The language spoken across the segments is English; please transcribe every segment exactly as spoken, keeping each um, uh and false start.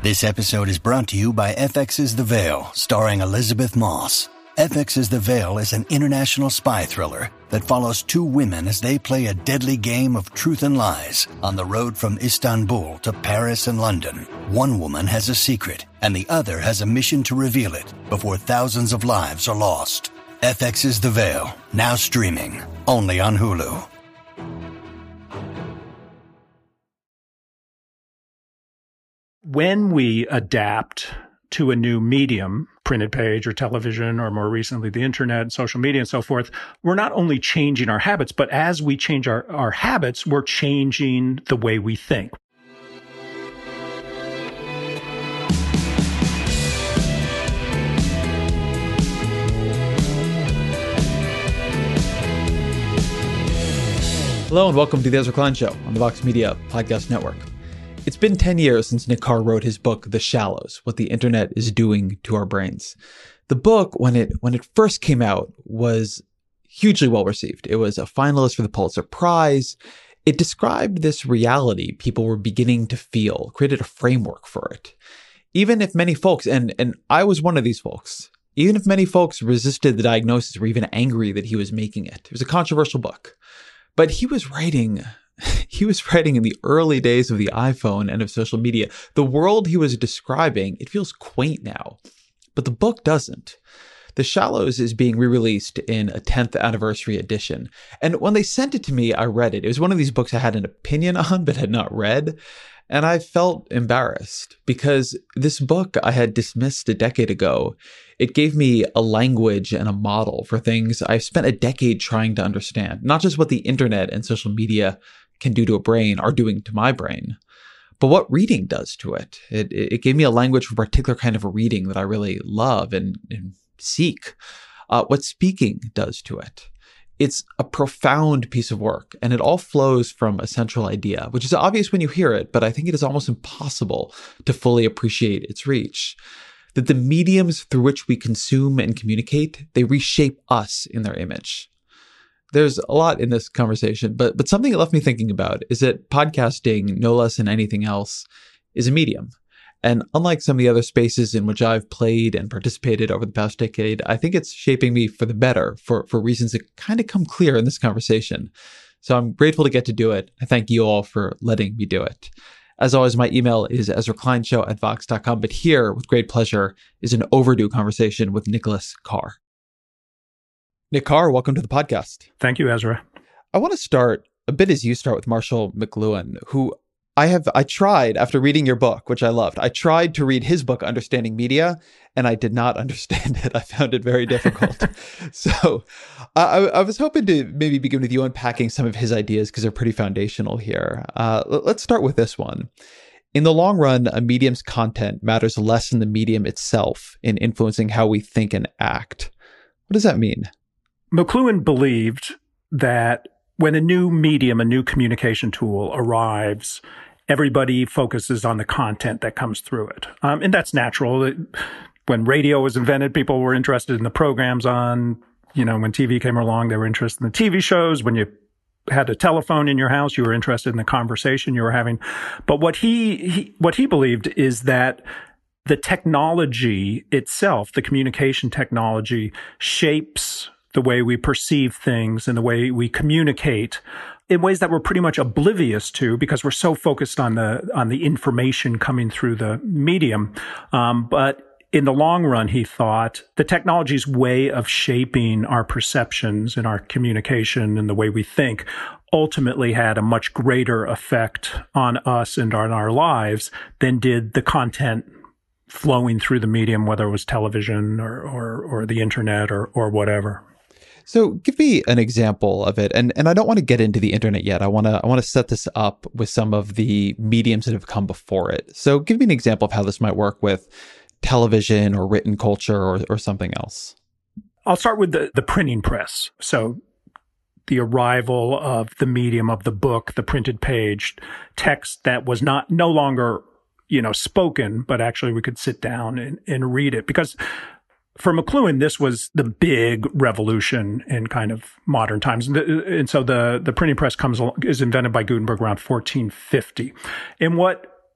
This episode is brought to you by F X's The Veil, starring Elizabeth Moss. F X's The Veil is an international spy thriller that follows two women as they play a deadly game of truth and lies on the road from Istanbul to Paris and London. One woman has a secret, and the other has a mission to reveal it before thousands of lives are lost. F X's The Veil, now streaming, only on Hulu. When we adapt to a new medium, printed page or television, or more recently the internet, social media, and so forth, we're not only changing our habits, but as we change our, our habits, we're changing the way we think. Hello and welcome to the Ezra Klein Show on the Vox Media Podcast Network. It's been ten years since Nick Carr wrote his book, The Shallows, What the Internet is Doing to Our Brains. The book, when it when it first came out, was hugely well received. It was a finalist for the Pulitzer Prize. It described this reality people were beginning to feel, created a framework for it. Even if many folks, and, and I was one of these folks, even if many folks resisted the diagnosis or were even angry that he was making it. It was a controversial book. But he was writing... He was writing in the early days of the iPhone and of social media. The world he was describing, it feels quaint now, but the book doesn't. The Shallows is being re-released in a tenth anniversary edition. And when they sent it to me, I read it. It was one of these books I had an opinion on, but had not read. And I felt embarrassed because this book I had dismissed a decade ago. It gave me a language and a model for things I've spent a decade trying to understand. Not just what the internet and social media can do to a brain, are doing to my brain, but what reading does to it. It, it gave me a language for a particular kind of a reading that I really love and, and seek. Uh, what speaking does to it. It's a profound piece of work, and it all flows from a central idea, which is obvious when you hear it, but I think it is almost impossible to fully appreciate its reach. That the mediums through which we consume and communicate, they reshape us in their image. There's a lot in this conversation, but but something it left me thinking about is that podcasting, no less than anything else, is a medium. And unlike some of the other spaces in which I've played and participated over the past decade, I think it's shaping me for the better for, for reasons that kind of come clear in this conversation. So I'm grateful to get to do it. I thank you all for letting me do it. As always, my email is ezra klein show at vox dot com, but here, with great pleasure, is an overdue conversation with Nicholas Carr. Nick Carr, welcome to the podcast. Thank you, Ezra. I want to start a bit as you start with Marshall McLuhan, who I have, I tried after reading your book, which I loved. I tried to read his book, Understanding Media, and I did not understand it. I found it very difficult. so I, I was hoping to maybe begin with you unpacking some of his ideas because they're pretty foundational here. Uh, let's start with this one. In the long run, a medium's content matters less than the medium itself in influencing how we think and act. What does that mean? McLuhan believed that when a new medium, a new communication tool arrives, everybody focuses on the content that comes through it. Um, and that's natural. When radio was invented, people were interested in the programs on, you know, when T V came along, they were interested in the T V shows. When you had a telephone in your house, you were interested in the conversation you were having. But what he, he what he believed is that the technology itself, the communication technology, shapes the way we perceive things and the way we communicate in ways that we're pretty much oblivious to because we're so focused on the on the information coming through the medium. Um, but in the long run, he thought the technology's way of shaping our perceptions and our communication and the way we think ultimately had a much greater effect on us and on our lives than did the content flowing through the medium, whether it was television or or, or the internet or or whatever. So give me an example of it. And and I don't want to get into the internet yet. I want to I want to set this up with some of the mediums that have come before it. So give me an example of how this might work with television or written culture or, or something else. I'll start with the, the printing press. So the arrival of the medium of the book, the printed page, text that was not no longer, you know, spoken, but actually we could sit down and, and read it. Because for McLuhan, this was the big revolution in kind of modern times. And, the, and so the, the printing press comes along, is invented by Gutenberg around fourteen fifty. And what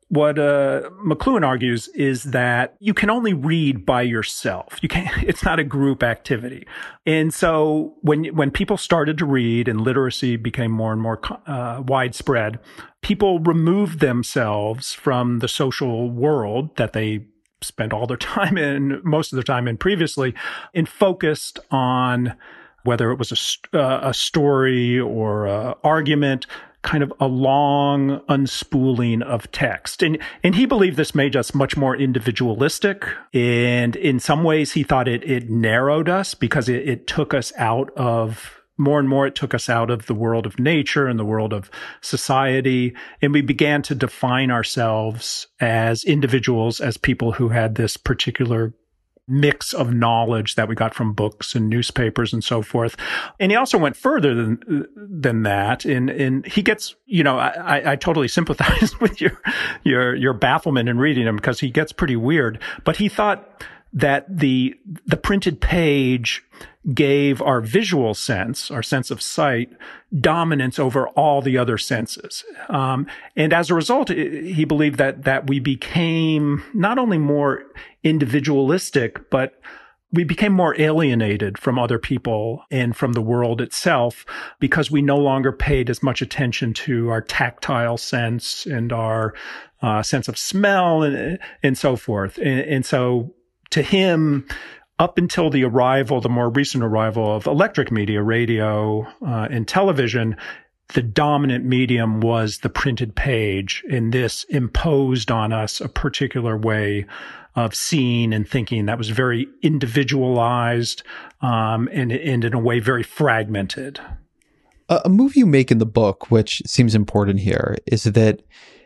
what uh, McLuhan argues is that you can only read by yourself. You can't, it's not a group activity. And so when, when people started to read and literacy became more and more uh, widespread, people removed themselves from the social world that they spent all their time in, most of their time in previously, and focused on whether it was a, uh, a story or a argument, kind of a long unspooling of text. And and he believed this made us much more individualistic. And in some ways, he thought it it narrowed us because it, it took us out of, more and more, it took us out of the world of nature and the world of society. And we began to define ourselves as individuals, as people who had this particular mix of knowledge that we got from books and newspapers and so forth. And he also went further than than that. And and he gets, you know, I, I totally sympathize with your your your bafflement in reading him because he gets pretty weird. But he thought that the the printed page gave our visual sense, our sense of sight, dominance over all the other senses. Um, and as a result, he believed that that we became not only more individualistic, but we became more alienated from other people and from the world itself because we no longer paid as much attention to our tactile sense and our uh, sense of smell and, and so forth. And, and so to him, up until the arrival, the more recent arrival of electric media, radio, uh, and television, the dominant medium was the printed page. And this imposed on us a particular way of seeing and thinking that was very individualized, um, and, and in a way very fragmented. A, a move you make in the book, which seems important here, is that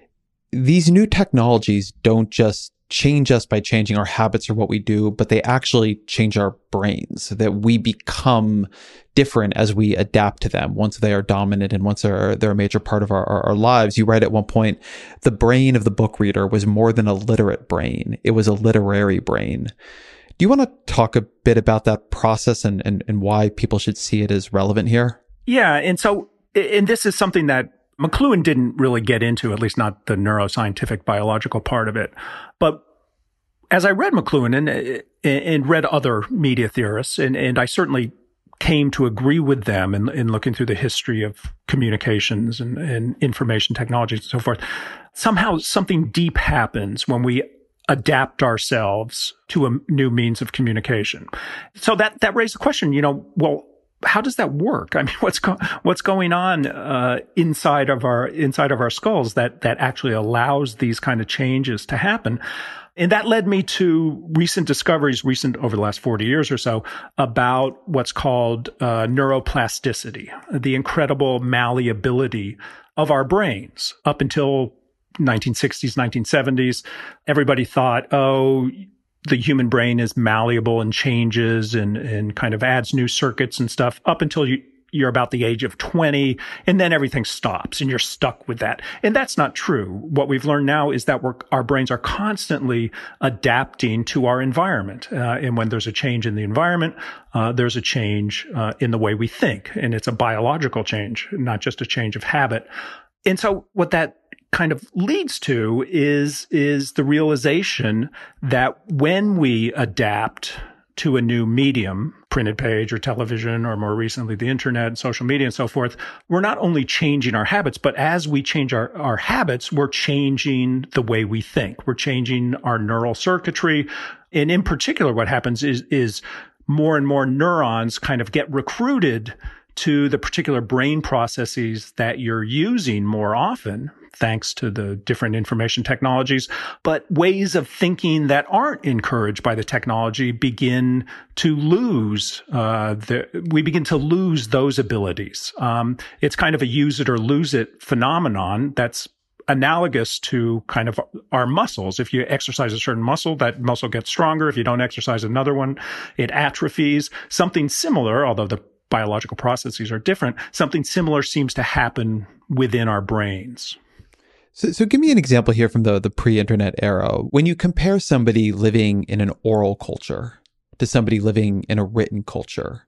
these new technologies don't just change us by changing our habits or what we do, but they actually change our brains, that we become different as we adapt to them once they are dominant and once they're, they're a major part of our, our, our lives. You write at one point, the brain of the book reader was more than a literate brain. It was a literary brain. Do you want to talk a bit about that process and, and, and why people should see it as relevant here? Yeah. And so, and this is something that McLuhan didn't really get into, at least not the neuroscientific biological part of it. But as I read McLuhan and, and read other media theorists, and, and I certainly came to agree with them in, in looking through the history of communications and, and information technologies and so forth, somehow something deep happens when we adapt ourselves to a new means of communication. So that, that raised the question, you know, well, how does that work? I mean, what's go- what's going on uh, inside of our inside of our skulls that that actually allows these kind of changes to happen? And that led me to recent discoveries, recent over the last forty years or so, about what's called uh, neuroplasticity, the incredible malleability of our brains. Up until nineteen sixties, nineteen seventies, everybody thought, oh, the human brain is malleable and changes and, and kind of adds new circuits and stuff up until you, you're about the age of twenty, and then everything stops and you're stuck with that. And that's not true. What we've learned now is that we're, our brains are constantly adapting to our environment. Uh, and when there's a change in the environment, uh, there's a change uh, in the way we think. And it's a biological change, not just a change of habit. And so what that kind of leads to is, is the realization that when we adapt to a new medium, printed page or television, or more recently the internet, social media and so forth, we're not only changing our habits, but as we change our, our habits, we're changing the way we think. We're changing our neural circuitry. And in particular, what happens is, is more and more neurons kind of get recruited to the particular brain processes that you're using more often, thanks to the different information technologies. But ways of thinking that aren't encouraged by the technology begin to lose, uh, the, we begin to lose those abilities. Um, it's kind of a use it or lose it phenomenon that's analogous to kind of our muscles. If you exercise a certain muscle, that muscle gets stronger. If you don't exercise another one, it atrophies. Something similar, although the biological processes are different, something similar seems to happen within our brains. So, so give me an example here from the, the pre-internet era. When you compare somebody living in an oral culture to somebody living in a written culture,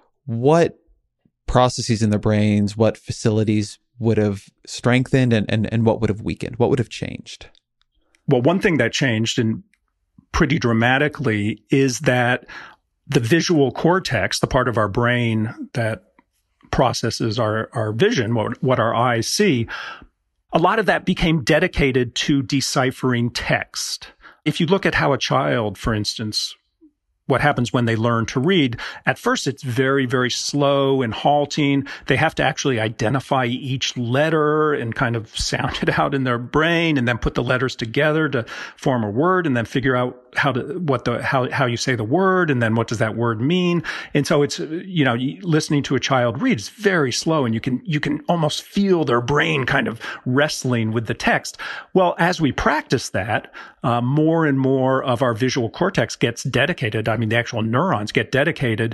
what processes in their brains, what facilities would have strengthened and, and, and what would have weakened? What would have changed? Well, one thing that changed, and pretty dramatically, is that the visual cortex, the part of our brain that processes our, our vision, what, what our eyes see, a lot of that became dedicated to deciphering text. If you look at how a child, for instance, what happens when they learn to read, at first it's very, very slow and halting. They have to actually identify each letter and kind of sound it out in their brain and then put the letters together to form a word and then figure out how to, what the, how, how you say the word and then what does that word mean. And so it's, you know, listening to a child read is very slow and you can, you can almost feel their brain kind of wrestling with the text. Well, as we practice that, uh, more and more of our visual cortex gets dedicated. I mean, the actual neurons get dedicated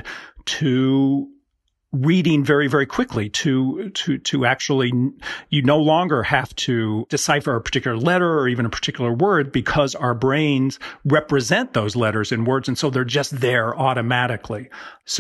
to reading very, very quickly, to, to, to actually, you no longer have to decipher a particular letter or even a particular word because our brains represent those letters in words. And so they're just there automatically.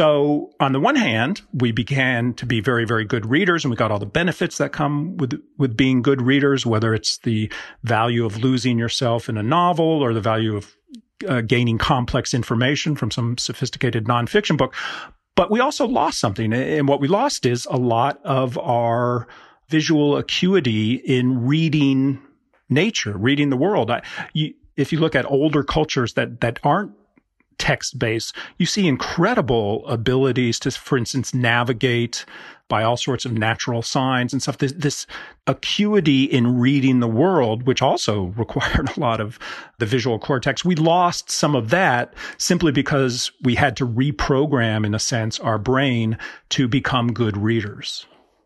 So on the one hand, we began to be very, very good readers and we got all the benefits that come with, with being good readers, whether it's the value of losing yourself in a novel or the value of Uh, gaining complex information from some sophisticated nonfiction book. But we also lost something. And what we lost is a lot of our visual acuity in reading nature, reading the world. I, you, if you look at older cultures that, that aren't text-based, you see incredible abilities to, for instance, navigate by all sorts of natural signs and stuff. This, this acuity in reading the world, which also required a lot of the visual cortex, we lost some of that simply because we had to reprogram, in a sense, our brain to become good readers.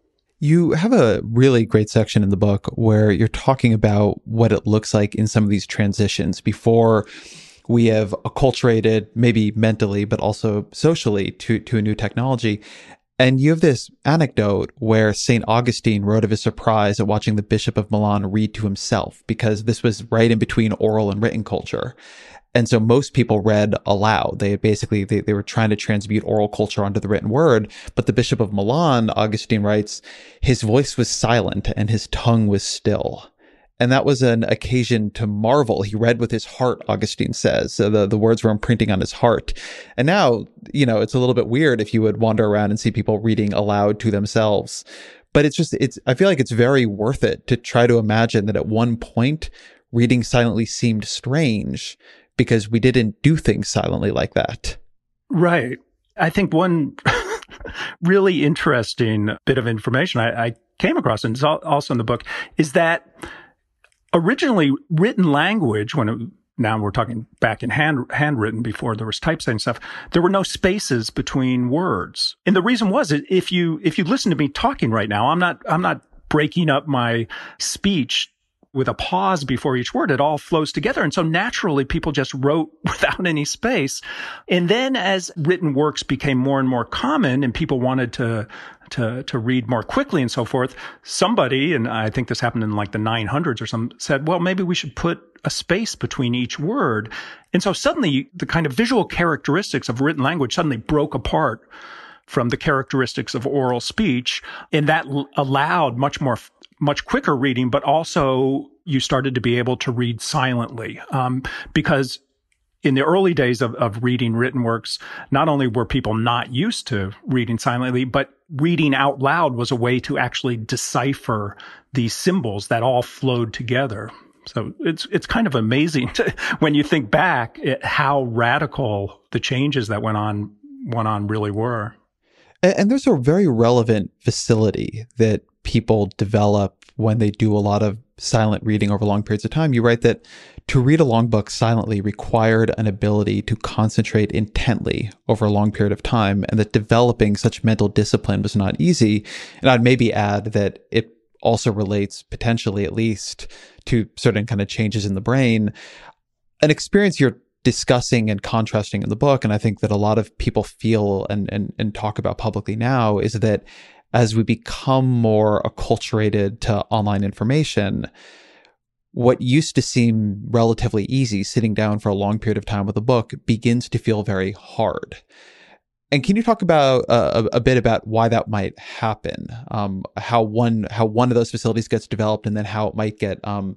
You have a really great section in the book where you're talking about what it looks like in some of these transitions before we have acculturated, maybe mentally, but also socially, to, to a new technology. And you have this anecdote where Saint Augustine wrote of his surprise at watching the Bishop of Milan read to himself, because this was right in between oral and written culture. And so most people read aloud. They basically, they, they were trying to transmute oral culture onto the written word. But the Bishop of Milan, Augustine writes, his voice was silent and his tongue was still. And that was an occasion to marvel. He read with his heart, Augustine says. So the, the words were imprinting on his heart. And now, you know, it's a little bit weird if you would wander around and see people reading aloud to themselves. But it's just, it's, I feel like it's very worth it to try to imagine that at one point, reading silently seemed strange because we didn't do things silently like that. Right. I think one really interesting bit of information I, I came across, and it's also in the book, is that originally, written language, when it, now we're talking back in hand, handwritten before there was typesetting stuff, there were no spaces between words. And the reason was, if you, if you listen to me talking right now, I'm not, I'm not breaking up my speech with a pause before each word. It all flows together. And so naturally, people just wrote without any space. And then as written works became more and more common and people wanted to to to read more quickly and so forth, somebody, and I think this happened in like the nine hundreds or something, said, well, maybe we should put a space between each word. And so suddenly the kind of visual characteristics of written language suddenly broke apart from the characteristics of oral speech. And that l- allowed much more, much quicker reading, but also you started to be able to read silently. Um, because in the early days of, of reading written works, not only were people not used to reading silently, but reading out loud was a way to actually decipher these symbols that all flowed together. So it's it's kind of amazing to, when you think back at how radical the changes that went on went on really were. And, and there's a very relevant facility that people develop when they do a lot of silent reading over long periods of time. You write that to read a long book silently required an ability to concentrate intently over a long period of time, and that developing such mental discipline was not easy. And I'd maybe add that it also relates, potentially at least, to certain kind of changes in the brain. An experience you're discussing and contrasting in the book, and I think that a lot of people feel and and, and talk about publicly now, is that as we become more acculturated to online information, what used to seem relatively easy, sitting down for a long period of time with a book, begins to feel very hard. And can you talk about uh, a, a bit about why that might happen? Um, how one how one of those facilities gets developed, and then how it might get um,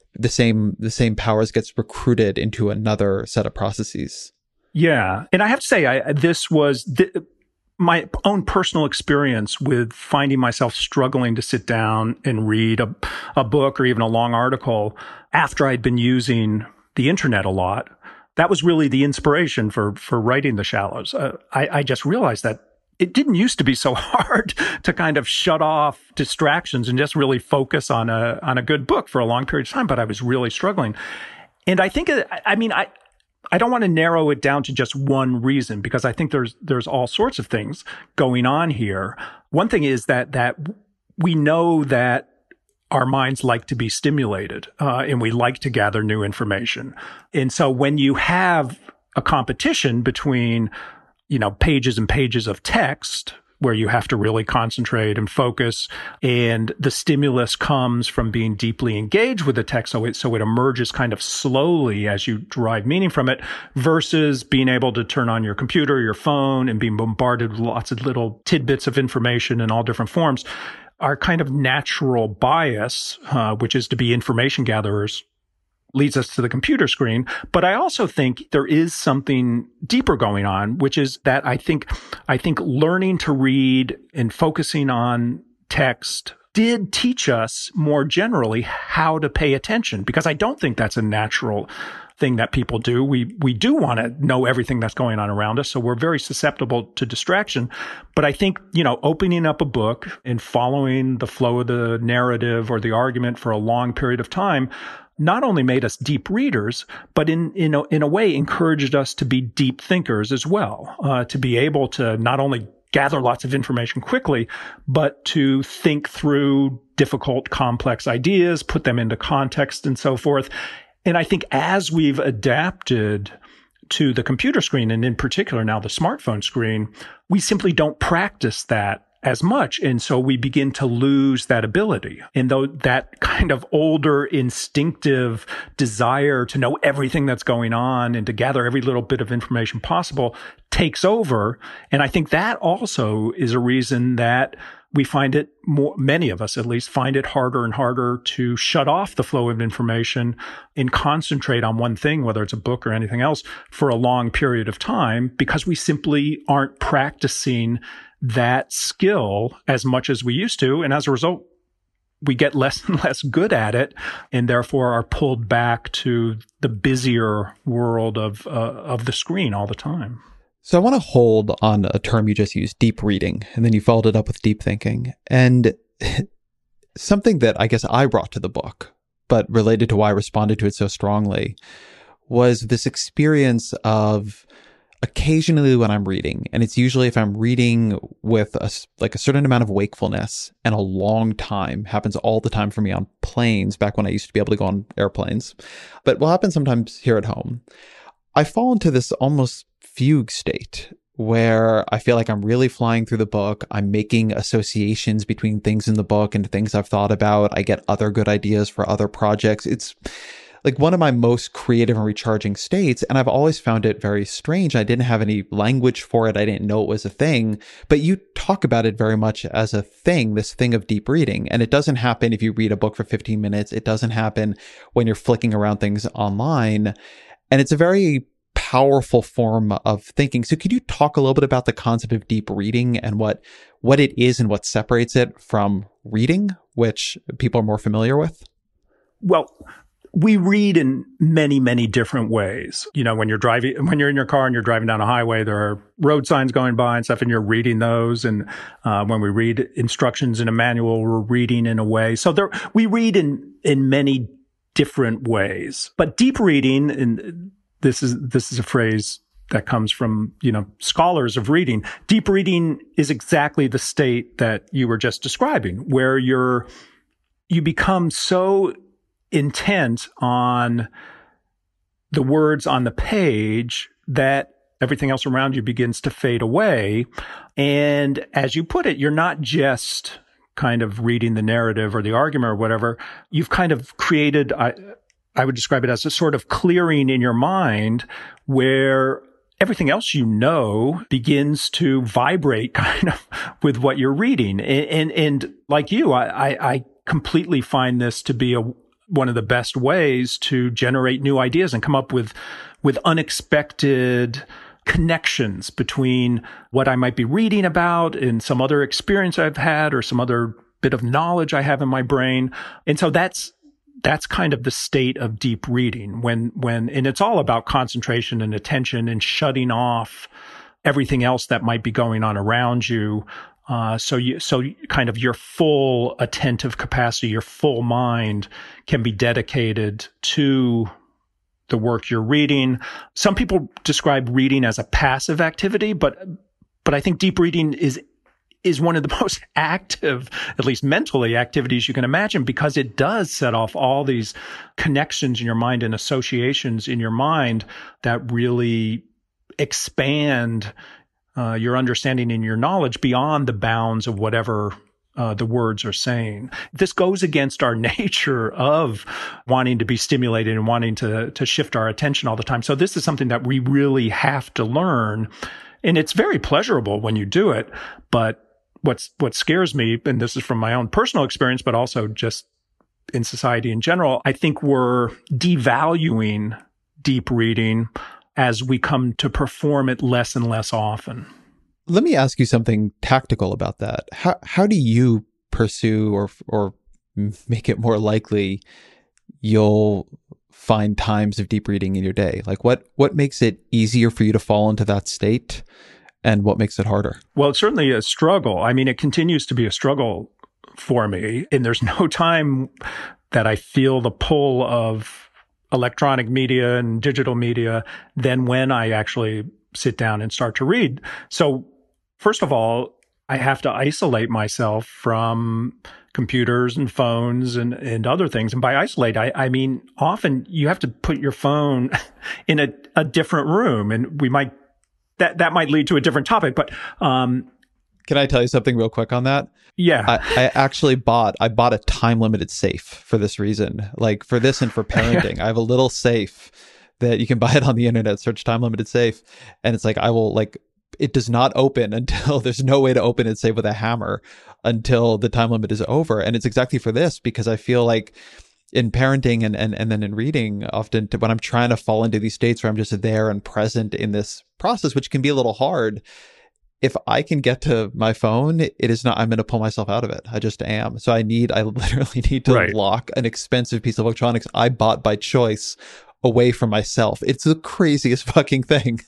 the same the same powers gets recruited into another set of processes. Yeah. And I have to say, I, this was th- my own personal experience with finding myself struggling to sit down and read a, a book or even a long article after I'd been using the internet a lot. That was really the inspiration for, for writing The Shallows. Uh, I, I just realized that it didn't used to be so hard to kind of shut off distractions and just really focus on a, on a good book for a long period of time, but I was really struggling. And I think, I mean, I, I don't want to narrow it down to just one reason, because I think there's there's all sorts of things going on here. One thing is that that we know that our minds like to be stimulated, uh, and we like to gather new information. And so when you have a competition between, you know, pages and pages of text, where you have to really concentrate and focus, and the stimulus comes from being deeply engaged with the text, so it, so it emerges kind of slowly as you derive meaning from it, versus being able to turn on your computer, your phone, and being bombarded with lots of little tidbits of information in all different forms. Our kind of natural bias, uh, which is to be information gatherers, leads us to the computer screen. But I also think there is something deeper going on, which is that I think, I think learning to read and focusing on text did teach us more generally how to pay attention, because I don't think that's a natural thing that people do. We, we do want to know everything that's going on around us. So we're very susceptible to distraction. But I think, you know, opening up a book and following the flow of the narrative or the argument for a long period of time not only made us deep readers, but in in a, in a way encouraged us to be deep thinkers as well, uh, to be able to not only gather lots of information quickly, but to think through difficult, complex ideas, put them into context and so forth. And I think as we've adapted to the computer screen, and in particular now the smartphone screen, we simply don't practice that as much. And so we begin to lose that ability. And though that kind of older instinctive desire to know everything that's going on and to gather every little bit of information possible takes over. And I think that also is a reason that we find it more, many of us at least find it harder and harder to shut off the flow of information and concentrate on one thing, whether it's a book or anything else, for a long period of time, because we simply aren't practicing that skill as much as we used to. And as a result, we get less and less good at it, and therefore are pulled back to the busier world of uh, of the screen all the time. So I want to hold on a term you just used, deep reading, and then you followed it up with deep thinking. And something that I guess I brought to the book, but related to why I responded to it so strongly, was this experience of occasionally when I'm reading, and it's usually if I'm reading with a, like a certain amount of wakefulness and a long time, happens all the time for me on planes back when I used to be able to go on airplanes, but will happen sometimes here at home. I fall into this almost fugue state where I feel like I'm really flying through the book. I'm making associations between things in the book and things I've thought about. I get other good ideas for other projects. It's like one of my most creative and recharging states. And I've always found it very strange. I didn't have any language for it. I didn't know it was a thing, but you talk about it very much as a thing, this thing of deep reading. And it doesn't happen if you read a book for fifteen minutes. It doesn't happen when you're flicking around things online. And it's a very powerful form of thinking. So could you talk a little bit about the concept of deep reading and what, what it is and what separates it from reading, which people are more familiar with? Well, we read in many, many different ways. You know, when you're driving, when you're in your car and you're driving down a highway, there are road signs going by and stuff, and you're reading those. And uh, when we read instructions in a manual, we're reading in a way. So there, we read in in many different ways. But deep reading, and this is this is a phrase that comes from, you know, scholars of reading. Deep reading is exactly the state that you were just describing, where you're you become so intent on the words on the page that everything else around you begins to fade away. And as you put it, you're not just kind of reading the narrative or the argument or whatever. You've kind of created, I, I would describe it as a sort of clearing in your mind where everything else you know begins to vibrate kind of with what you're reading. And, and, and like you, I, I, I completely find this to be a one of the best ways to generate new ideas and come up with, with unexpected connections between what I might be reading about and some other experience I've had or some other bit of knowledge I have in my brain. And so that's, that's kind of the state of deep reading when, when, and it's all about concentration and attention and shutting off everything else that might be going on around you. Uh, so you, so kind of your full attentive capacity, your full mind can be dedicated to the work you're reading. Some people describe reading as a passive activity, but, but I think deep reading is, is one of the most active, at least mentally, activities you can imagine, because it does set off all these connections in your mind and associations in your mind that really expand uh, your understanding and your knowledge beyond the bounds of whatever uh, the words are saying. This goes against our nature of wanting to be stimulated and wanting to, to shift our attention all the time. So this is something that we really have to learn. And it's very pleasurable when you do it, but What's, what scares me, and this is from my own personal experience, but also just in society in general, I think we're devaluing deep reading as we come to perform it less and less often. Let me ask you something tactical about that. How how do you pursue or or make it more likely you'll find times of deep reading in your day? Like what what makes it easier for you to fall into that state? And what makes it harder? Well, it's certainly a struggle. I mean, it continues to be a struggle for me. And there's no time that I feel the pull of electronic media and digital media than when I actually sit down and start to read. So first of all, I have to isolate myself from computers and phones and, and other things. And by isolate, I, I mean, often you have to put your phone in a, a different room, and we might That that might lead to a different topic, but um, can I tell you something real quick on that? Yeah, I, I actually bought I bought a time limited safe for this reason, like for this and for parenting. I have a little safe that you can buy it on the internet. Search time limited safe, and it's like I will like it does not open until there's no way to open it, say with a hammer, until the time limit is over. And it's exactly for this because I feel like in parenting and, and, and then in reading, often to, when I'm trying to fall into these states where I'm just there and present in this process, which can be a little hard, if I can get to my phone, it is not, I'm going to pull myself out of it. I just am. So I need, I literally need to right. lock an expensive piece of electronics I bought by choice away from myself. It's the craziest fucking thing.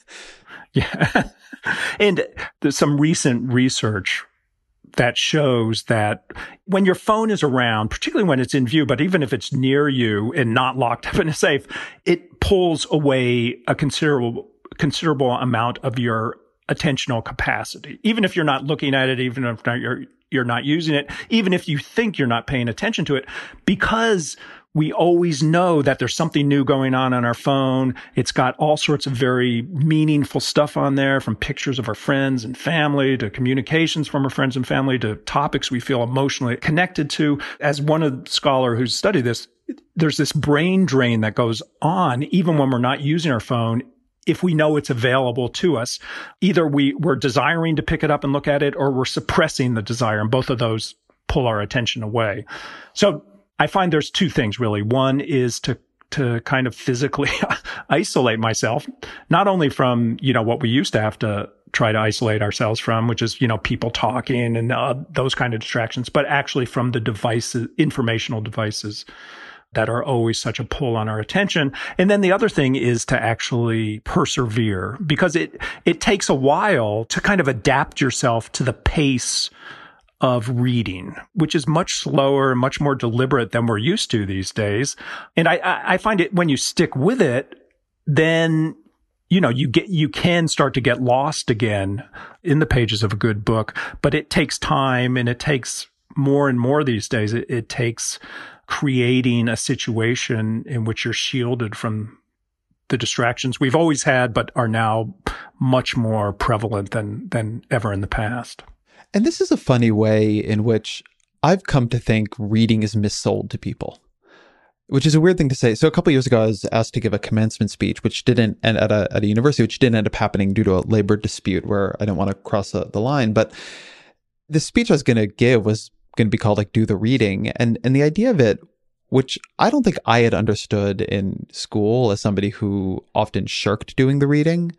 Yeah. And there's some recent research that shows that when your phone is around, particularly when it's in view, but even if it's near you and not locked up in a safe, it pulls away a considerable, considerable amount of your attentional capacity. Even if you're not looking at it, even if not, you're, you're not using it, even if you think you're not paying attention to it, because we always know that there's something new going on on our phone. It's got all sorts of very meaningful stuff on there, from pictures of our friends and family to communications from our friends and family to topics we feel emotionally connected to. As one of the scholar who's studied this, there's this brain drain that goes on even when we're not using our phone. If we know it's available to us, either we, we're desiring to pick it up and look at it, or we're suppressing the desire. And both of those pull our attention away. So I find there's two things really. One is to to kind of physically isolate myself, not only from, you know, what we used to have to try to isolate ourselves from, which is, you know, people talking and uh, those kind of distractions, but actually from the devices, informational devices that are always such a pull on our attention. And then the other thing is to actually persevere, because it it takes a while to kind of adapt yourself to the pace of reading, which is much slower and much more deliberate than we're used to these days. And I, I find it when you stick with it, then, you know, you get, you can start to get lost again in the pages of a good book, but it takes time, and it takes more and more these days. It, it takes creating a situation in which you're shielded from the distractions we've always had, but are now much more prevalent than, than ever in the past. And this is a funny way in which I've come to think reading is missold to people, which is a weird thing to say. So a couple of years ago, I was asked to give a commencement speech, which didn't end at a, at a university, which didn't end up happening due to a labor dispute where I didn't want to cross the, the line. But the speech I was going to give was going to be called like Do the Reading. And, and the idea of it which I don't think I had understood in school as somebody who often shirked doing the reading,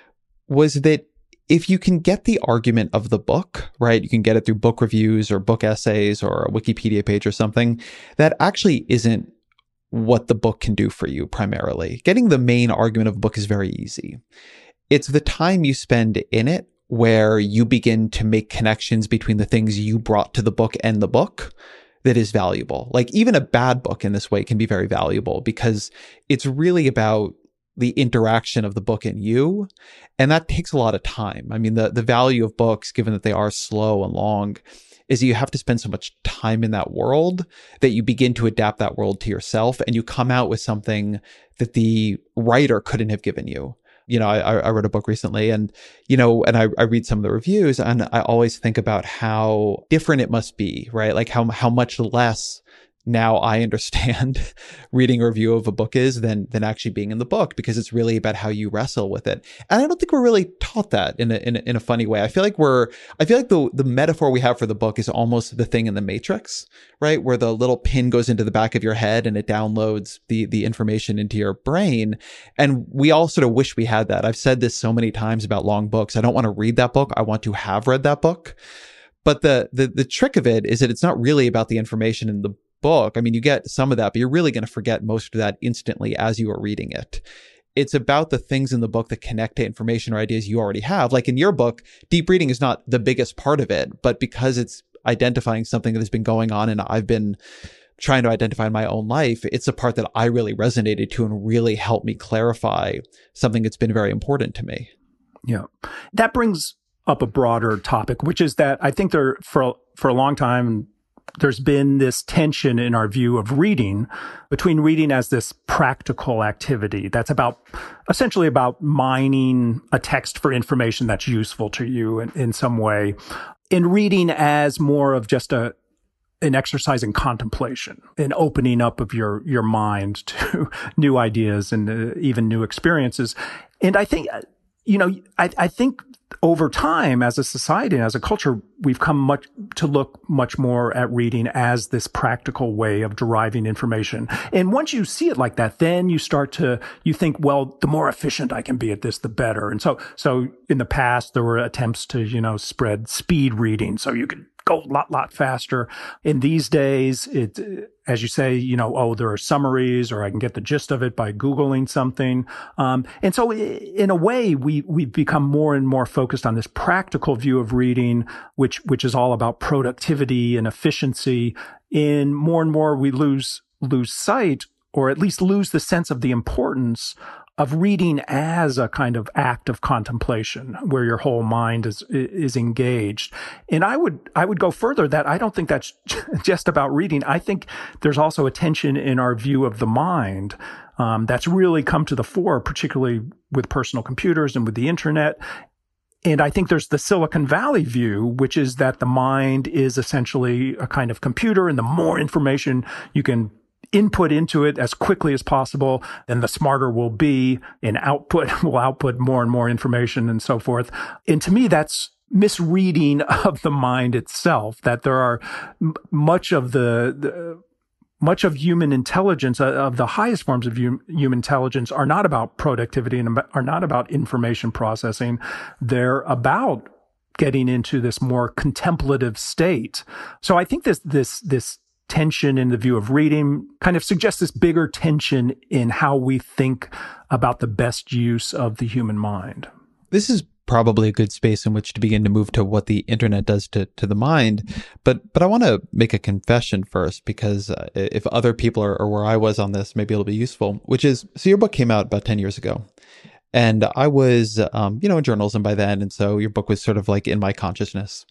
was that if you can get the argument of the book, right, you can get it through book reviews or book essays or a Wikipedia page or something, that actually isn't what the book can do for you primarily. Getting the main argument of a book is very easy. It's the time you spend in it where you begin to make connections between the things you brought to the book and the book that is valuable. Like even a bad book in this way can be very valuable because it's really about the interaction of the book and you. And that takes a lot of time. I mean, the, the value of books, given that they are slow and long, is you have to spend so much time in that world that you begin to adapt that world to yourself and you come out with something that the writer couldn't have given you. You know, I, I wrote a book recently and, you know, and I, I read some of the reviews and I always think about how different it must be, right? Like how, how much less now I understand reading a review of a book is than than actually being in the book, because it's really about how you wrestle with it. And I don't think we're really taught that in a in a, in a funny way. I feel like we're I feel like the the metaphor we have for the book is almost the thing in the Matrix, right? Where the little pin goes into the back of your head and it downloads the the information into your brain. And we all sort of wish we had that. I've said this so many times about long books. I don't want to read that book. I want to have read that book. But the the the trick of it is that it's not really about the information in the book. I mean, you get some of that, but you're really going to forget most of that instantly as you are reading it. It's about the things in the book that connect to information or ideas you already have. Like in your book, deep reading is not the biggest part of it, but because it's identifying something that has been going on and I've been trying to identify in my own life, it's a part that I really resonated to and really helped me clarify something that's been very important to me. Yeah. That brings up a broader topic, which is that I think there, for, for a long time, there's been this tension in our view of reading between reading as this practical activity that's about essentially about mining a text for information that's useful to you in, in some way, and reading as more of just a an exercise in contemplation, an opening up of your your mind to new ideas and uh, even new experiences. And I think, you know, I, I think over time, as a society and as a culture, we've come much to look much more at reading as this practical way of deriving information. And once you see it like that, then you start to, you think, well, the more efficient I can be at this, the better. And so, so in the past, there were attempts to, you know, spread speed reading so you could go a lot, lot faster. In these days, it, as you say, you know, oh, there are summaries, or I can get the gist of it by Googling something. Um, and so in a way, we, we've become more and more focused on this practical view of reading, which, which is all about productivity and efficiency. And more and more we lose, lose sight, or at least lose the sense of the importance of reading as a kind of act of contemplation where your whole mind is, is engaged. And I would, I would go further that I don't think that's just about reading. I think there's also a tension in our view of the mind, um, that's really come to the fore, particularly with personal computers and with the internet. And I think there's the Silicon Valley view, which is that the mind is essentially a kind of computer, and the more information you can input into it as quickly as possible, then the smarter we'll be, and output will output more and more information and so forth. And to me, that's misreading of the mind itself, that there are m- much of the, the much of human intelligence, uh, of the highest forms of hum, human intelligence, are not about productivity and are not about information processing. They're about getting into this more contemplative state. So I think this, this, this, tension in the view of reading kind of suggests this bigger tension in how we think about the best use of the human mind. This is probably a good space in which to begin to move to what the internet does to, to the mind. But but I want to make a confession first, because uh, if other people are, are where I was on this, maybe it'll be useful, which is, so your book came out about ten years ago. And I was, um, you know, in journalism by then. And so your book was sort of like in my consciousness.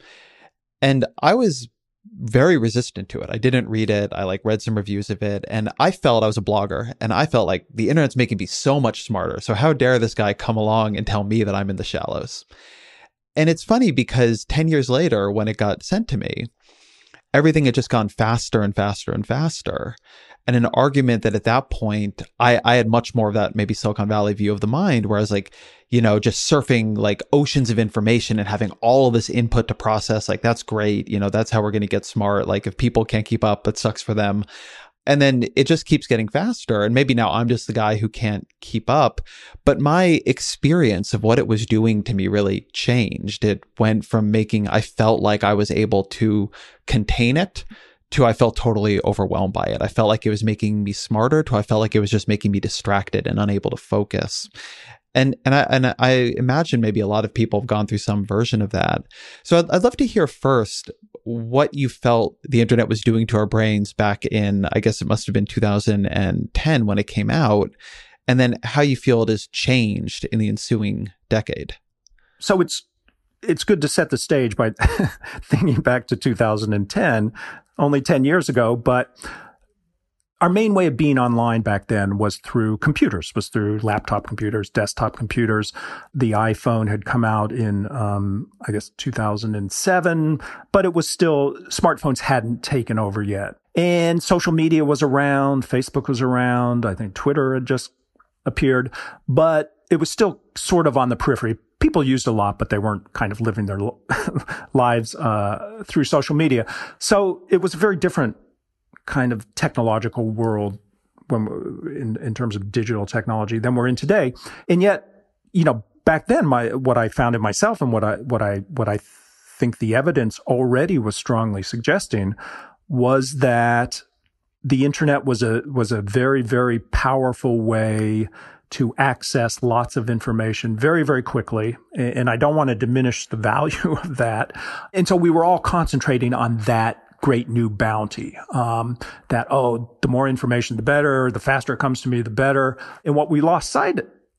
And I was very resistant to it. I didn't read it. I like read some reviews of it, and I felt, I was a blogger, and I felt like the internet's making me so much smarter. So how dare this guy come along and tell me that I'm in the shallows? And it's funny because ten years later, when it got sent to me, everything had just gone faster and faster and faster. And an argument that at that point, I, I had much more of that maybe Silicon Valley view of the mind, where I was like, you know, just surfing like oceans of information and having all of this input to process. Like, that's great. You know, that's how we're going to get smart. Like, if people can't keep up, it sucks for them. And then it just keeps getting faster. And maybe now I'm just the guy who can't keep up. But my experience of what it was doing to me really changed. It went from making, I felt like I was able to contain it, to I felt totally overwhelmed by it. I felt like it was making me smarter, to I felt like it was just making me distracted and unable to focus. And and I and I imagine maybe a lot of people have gone through some version of that. So I'd, I'd love to hear first what you felt the internet was doing to our brains back in, I guess it must have been two thousand ten when it came out, and then how you feel it has changed in the ensuing decade. So it's it's good to set the stage by thinking back to two thousand ten, only ten years ago, but our main way of being online back then was through computers, was through laptop computers, desktop computers. The iPhone had come out in, um, I guess, two thousand seven, but it was still, smartphones hadn't taken over yet. And social media was around, Facebook was around, I think Twitter had just appeared, but it was still sort of on the periphery. People used a lot, but they weren't kind of living their lives uh, through social media. So it was a very different kind of technological world when in, in terms of digital technology than we're in today. And yet, you know, back then, my what I found in myself and what I what I what I think the evidence already was strongly suggesting was that the internet was a was a very, very powerful way to access lots of information very, very quickly. And I don't want to diminish the value of that. And so we were all concentrating on that great new bounty, um, that, oh, the more information, the better, the faster it comes to me, the better. And what we lost sight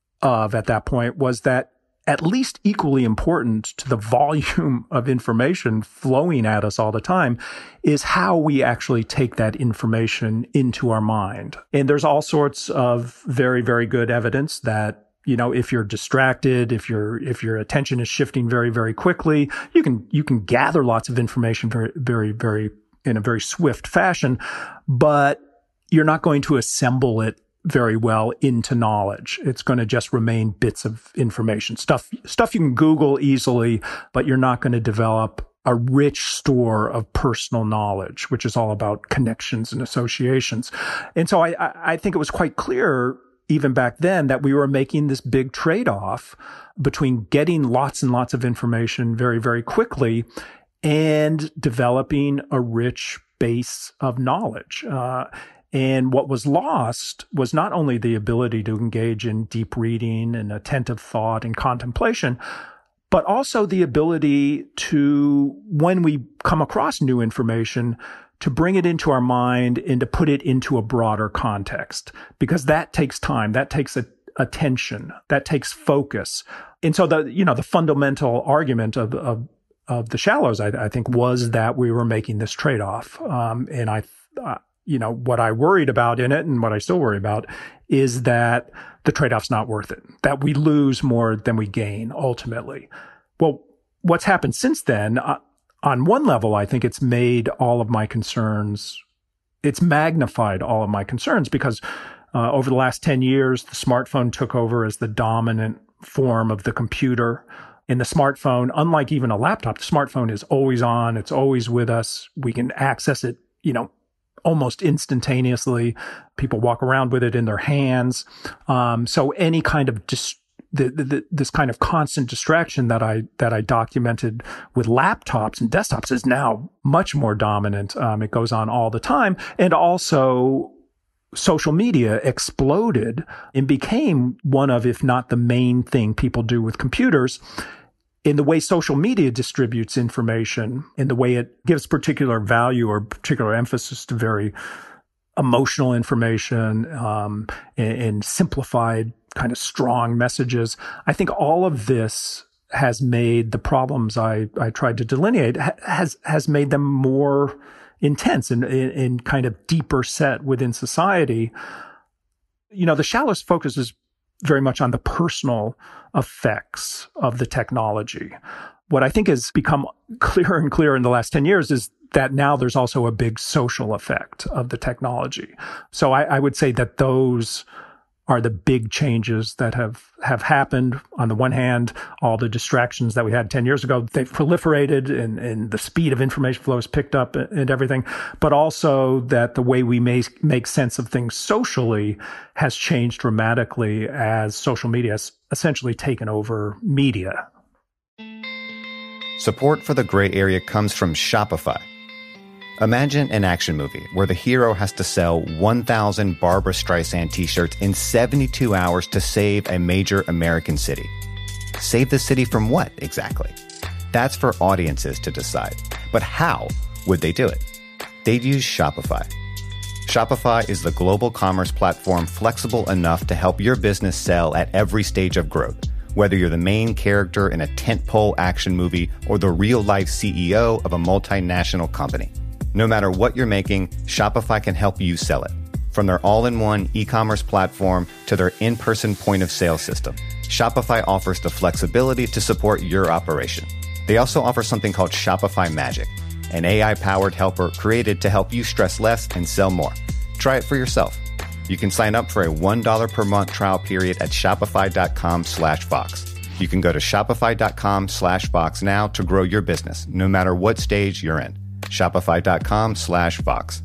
of at that point was that at least equally important to the volume of information flowing at us all the time is how we actually take that information into our mind. And there's all sorts of very, very good evidence that, you know, if you're distracted, if your if your attention is shifting very, very quickly, you can you can gather lots of information very, very, very in a very swift fashion, but you're not going to assemble it very well into knowledge. It's going to just remain bits of information, stuff stuff you can Google easily, but you're not going to develop a rich store of personal knowledge, which is all about connections and associations. And so I, I think it was quite clear even back then that we were making this big trade-off between getting lots and lots of information very, very quickly and developing a rich base of knowledge. Uh, and what was lost was not only the ability to engage in deep reading and attentive thought and contemplation, but also the ability to, when we come across new information, to bring it into our mind and to put it into a broader context, because that takes time, that takes a, attention, that takes focus. And so the, you know, the fundamental argument of, of, of the Shallows, I, I think, was that we were making this trade-off. Um, and I, uh, you know, what I worried about in it and what I still worry about is that the trade-off's not worth it, that we lose more than we gain ultimately. Well, what's happened since then, uh, on one level, I think it's made all of my concerns, it's magnified all of my concerns because uh, over the last ten years, the smartphone took over as the dominant form of the computer. In the smartphone, unlike even a laptop, the smartphone is always on. It's always with us. We can access it, you know, almost instantaneously. People walk around with it in their hands. Um, so any kind of dis- the, the, this kind of constant distraction that I that I documented with laptops and desktops is now much more dominant. Um, it goes on all the time, and also social media exploded and became one of, if not the main thing people do with computers. In the way social media distributes information, in the way it gives particular value or particular emphasis to very emotional information, um, and, and simplified kind of strong messages. I think all of this has made the problems I, I tried to delineate, has, has made them more intense and, and kind of deeper set within society. You know, the Shallows focuses very much on the personal effects of the technology. What I think has become clearer and clearer in the last ten years is that now there's also a big social effect of the technology. So I, I would say that those are the big changes that have, have happened. On the one hand, all the distractions that we had ten years ago, they've proliferated and, and the speed of information flow has picked up and everything. But also that the way we make, make sense of things socially has changed dramatically as social media has essentially taken over media. Support for The Gray Area comes from Shopify. Imagine an action movie where the hero has to sell one thousand Barbra Streisand t-shirts in seventy-two hours to save a major American city. Save the city from what, exactly? That's for audiences to decide. But how would they do it? They'd use Shopify. Shopify is the global commerce platform flexible enough to help your business sell at every stage of growth. Whether you're the main character in a tentpole action movie or the real-life C E O of a multinational company. No matter what you're making, Shopify can help you sell it. From their all-in-one e-commerce platform to their in-person point-of-sale system, Shopify offers the flexibility to support your operation. They also offer something called Shopify Magic, an A I-powered helper created to help you stress less and sell more. Try it for yourself. You can sign up for a one dollar per month trial period at shopify.com slash Vox. You can go to shopify.com slash Vox now to grow your business, no matter what stage you're in. Shopify.com slash Vox.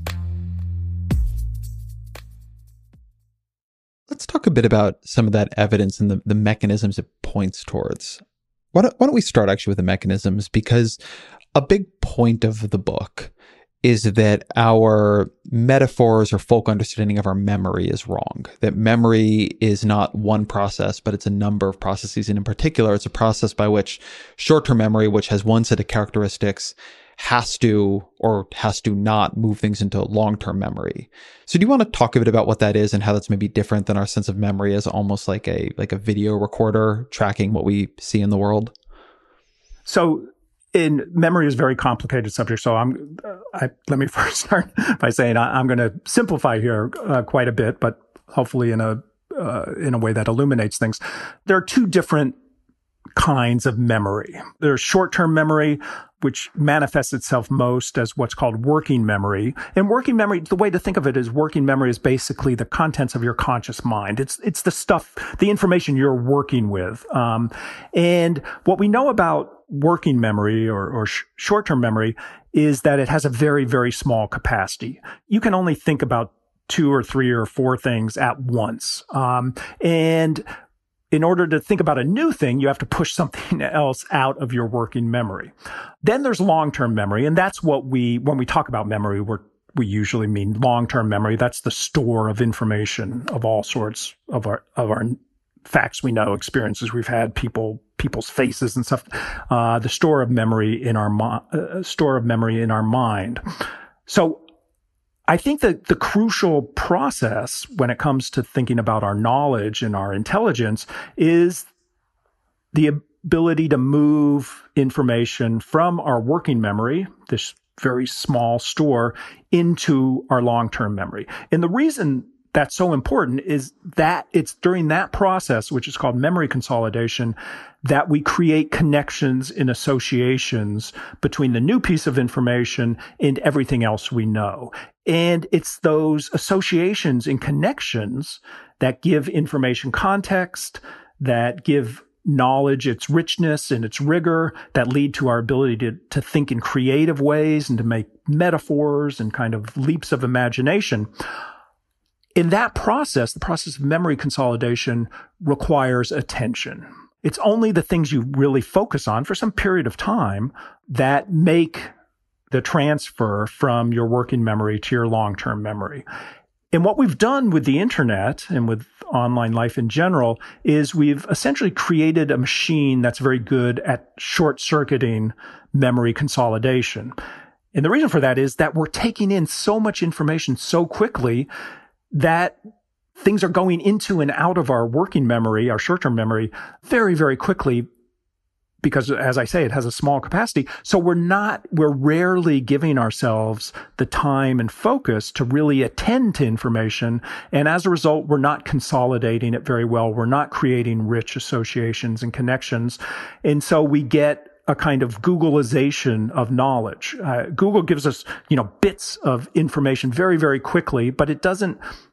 Let's talk a bit about some of that evidence and the, the mechanisms it points towards. Why don't, why don't we start actually with the mechanisms? Because a big point of the book is that our metaphors or folk understanding of our memory is wrong. That memory is not one process, but it's a number of processes. And in particular, it's a process by which short-term memory, which has one set of characteristics, has to or has to not move things into long-term memory. So do you want to talk a bit about what that is and how that's maybe different than our sense of memory as almost like a like a video recorder tracking what we see in the world? So in memory is a very complicated subject. So I'm, I, let me first start by saying I, I'm going to simplify here uh, quite a bit, but hopefully in a uh, in a way that illuminates things. There are two different kinds of memory. There's short-term memory, which manifests itself most as what's called working memory. And working memory, the way to think of it is working memory is basically the contents of your conscious mind. It's it's the stuff, the information you're working with. Um, and what we know about working memory or, or sh- short-term memory is that it has a very, very small capacity. You can only think about two or three or four things at once. Um, and in order to think about a new thing, you have to push something else out of your working memory. Then there's long-term memory, and that's what we, when we talk about memory, we're, we usually mean long-term memory. That's the store of information of all sorts of our, of our facts we know, experiences we've had, people, people's faces and stuff. Uh, the store of memory in our, mo- uh, store of memory in our mind. So I think that the crucial process when it comes to thinking about our knowledge and our intelligence is the ability to move information from our working memory, this very small store, into our long-term memory. And the reason that's so important is that it's during that process, which is called memory consolidation, that we create connections and associations between the new piece of information and everything else we know. And it's those associations and connections that give information context, that give knowledge its richness and its rigor, that lead to our ability to, to think in creative ways and to make metaphors and kind of leaps of imagination. In that process, the process of memory consolidation requires attention. It's only the things you really focus on for some period of time that make the transfer from your working memory to your long-term memory. And what we've done with the internet and with online life in general is we've essentially created a machine that's very good at short-circuiting memory consolidation. And the reason for that is that we're taking in so much information so quickly that things are going into and out of our working memory, our short-term memory, very, very quickly because, as I say, it has a small capacity. So we're not, we're rarely giving ourselves the time and focus to really attend to information. And as a result, we're not consolidating it very well. We're not creating rich associations and connections. And so we get a kind of Googleization of knowledge. Uh, Google gives us, you know, bits of information very, very quickly, but it doesn't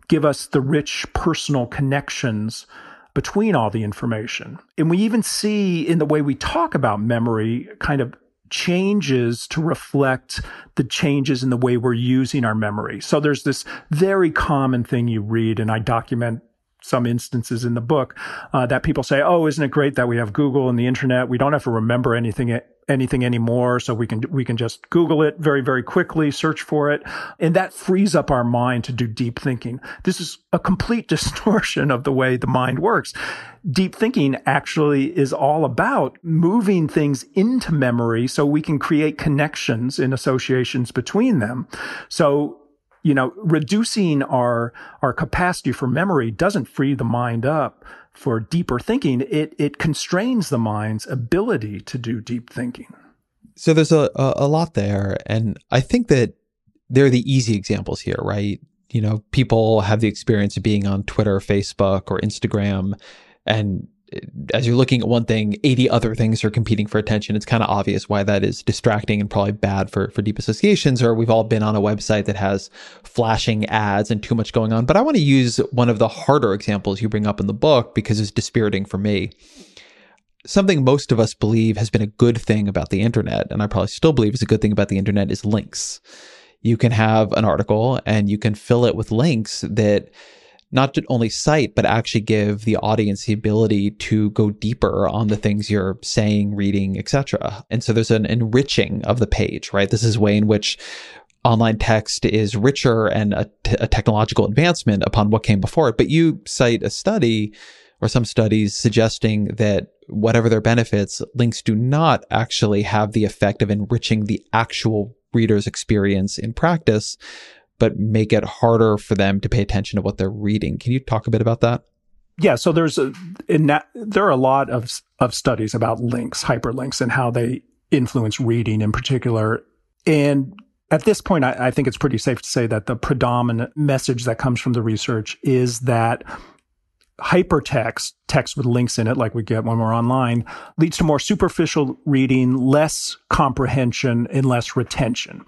give us the rich personal connections between all the information. And we even see in the way we talk about memory kind of changes to reflect the changes in the way we're using our memory. So there's this very common thing you read, and I document some instances in the book, uh, that people say, oh, isn't it great that we have Google and the internet? We don't have to remember anything anything anymore, so we can we can just Google it very, very quickly, search for it, and that frees up our mind to do deep thinking. This is a complete distortion of the way the mind works. Deep thinking actually is all about moving things into memory so we can create connections and associations between them. So, you know, reducing our our capacity for memory doesn't free the mind up for deeper thinking. It it constrains the mind's ability to do deep thinking. So there's a, a, a lot there. And I think that they're the easy examples here, right? You know, people have the experience of being on Twitter, Facebook, or Instagram. And as you're looking at one thing, eighty other things are competing for attention. It's kind of obvious why that is distracting and probably bad for, for deep associations. Or we've all been on a website that has flashing ads and too much going on. But I want to use one of the harder examples you bring up in the book because it's dispiriting for me. Something most of us believe has been a good thing about the internet, and I probably still believe is a good thing about the internet, is links. You can have an article and you can fill it with links that not only cite, but actually give the audience the ability to go deeper on the things you're saying, reading, et cetera. And so there's an enriching of the page, right? This is a way in which online text is richer and a, t- a technological advancement upon what came before it. But you cite a study or some studies suggesting that whatever their benefits, links do not actually have the effect of enriching the actual reader's experience in practice, but make it harder for them to pay attention to what they're reading. Can you talk a bit about that? Yeah, so there's a in that, there are a lot of of studies about links, hyperlinks, and how they influence reading in particular. And at this point, I, I think it's pretty safe to say that the predominant message that comes from the research is that hypertext, text with links in it, like we get when we're online, leads to more superficial reading, less comprehension, and less retention.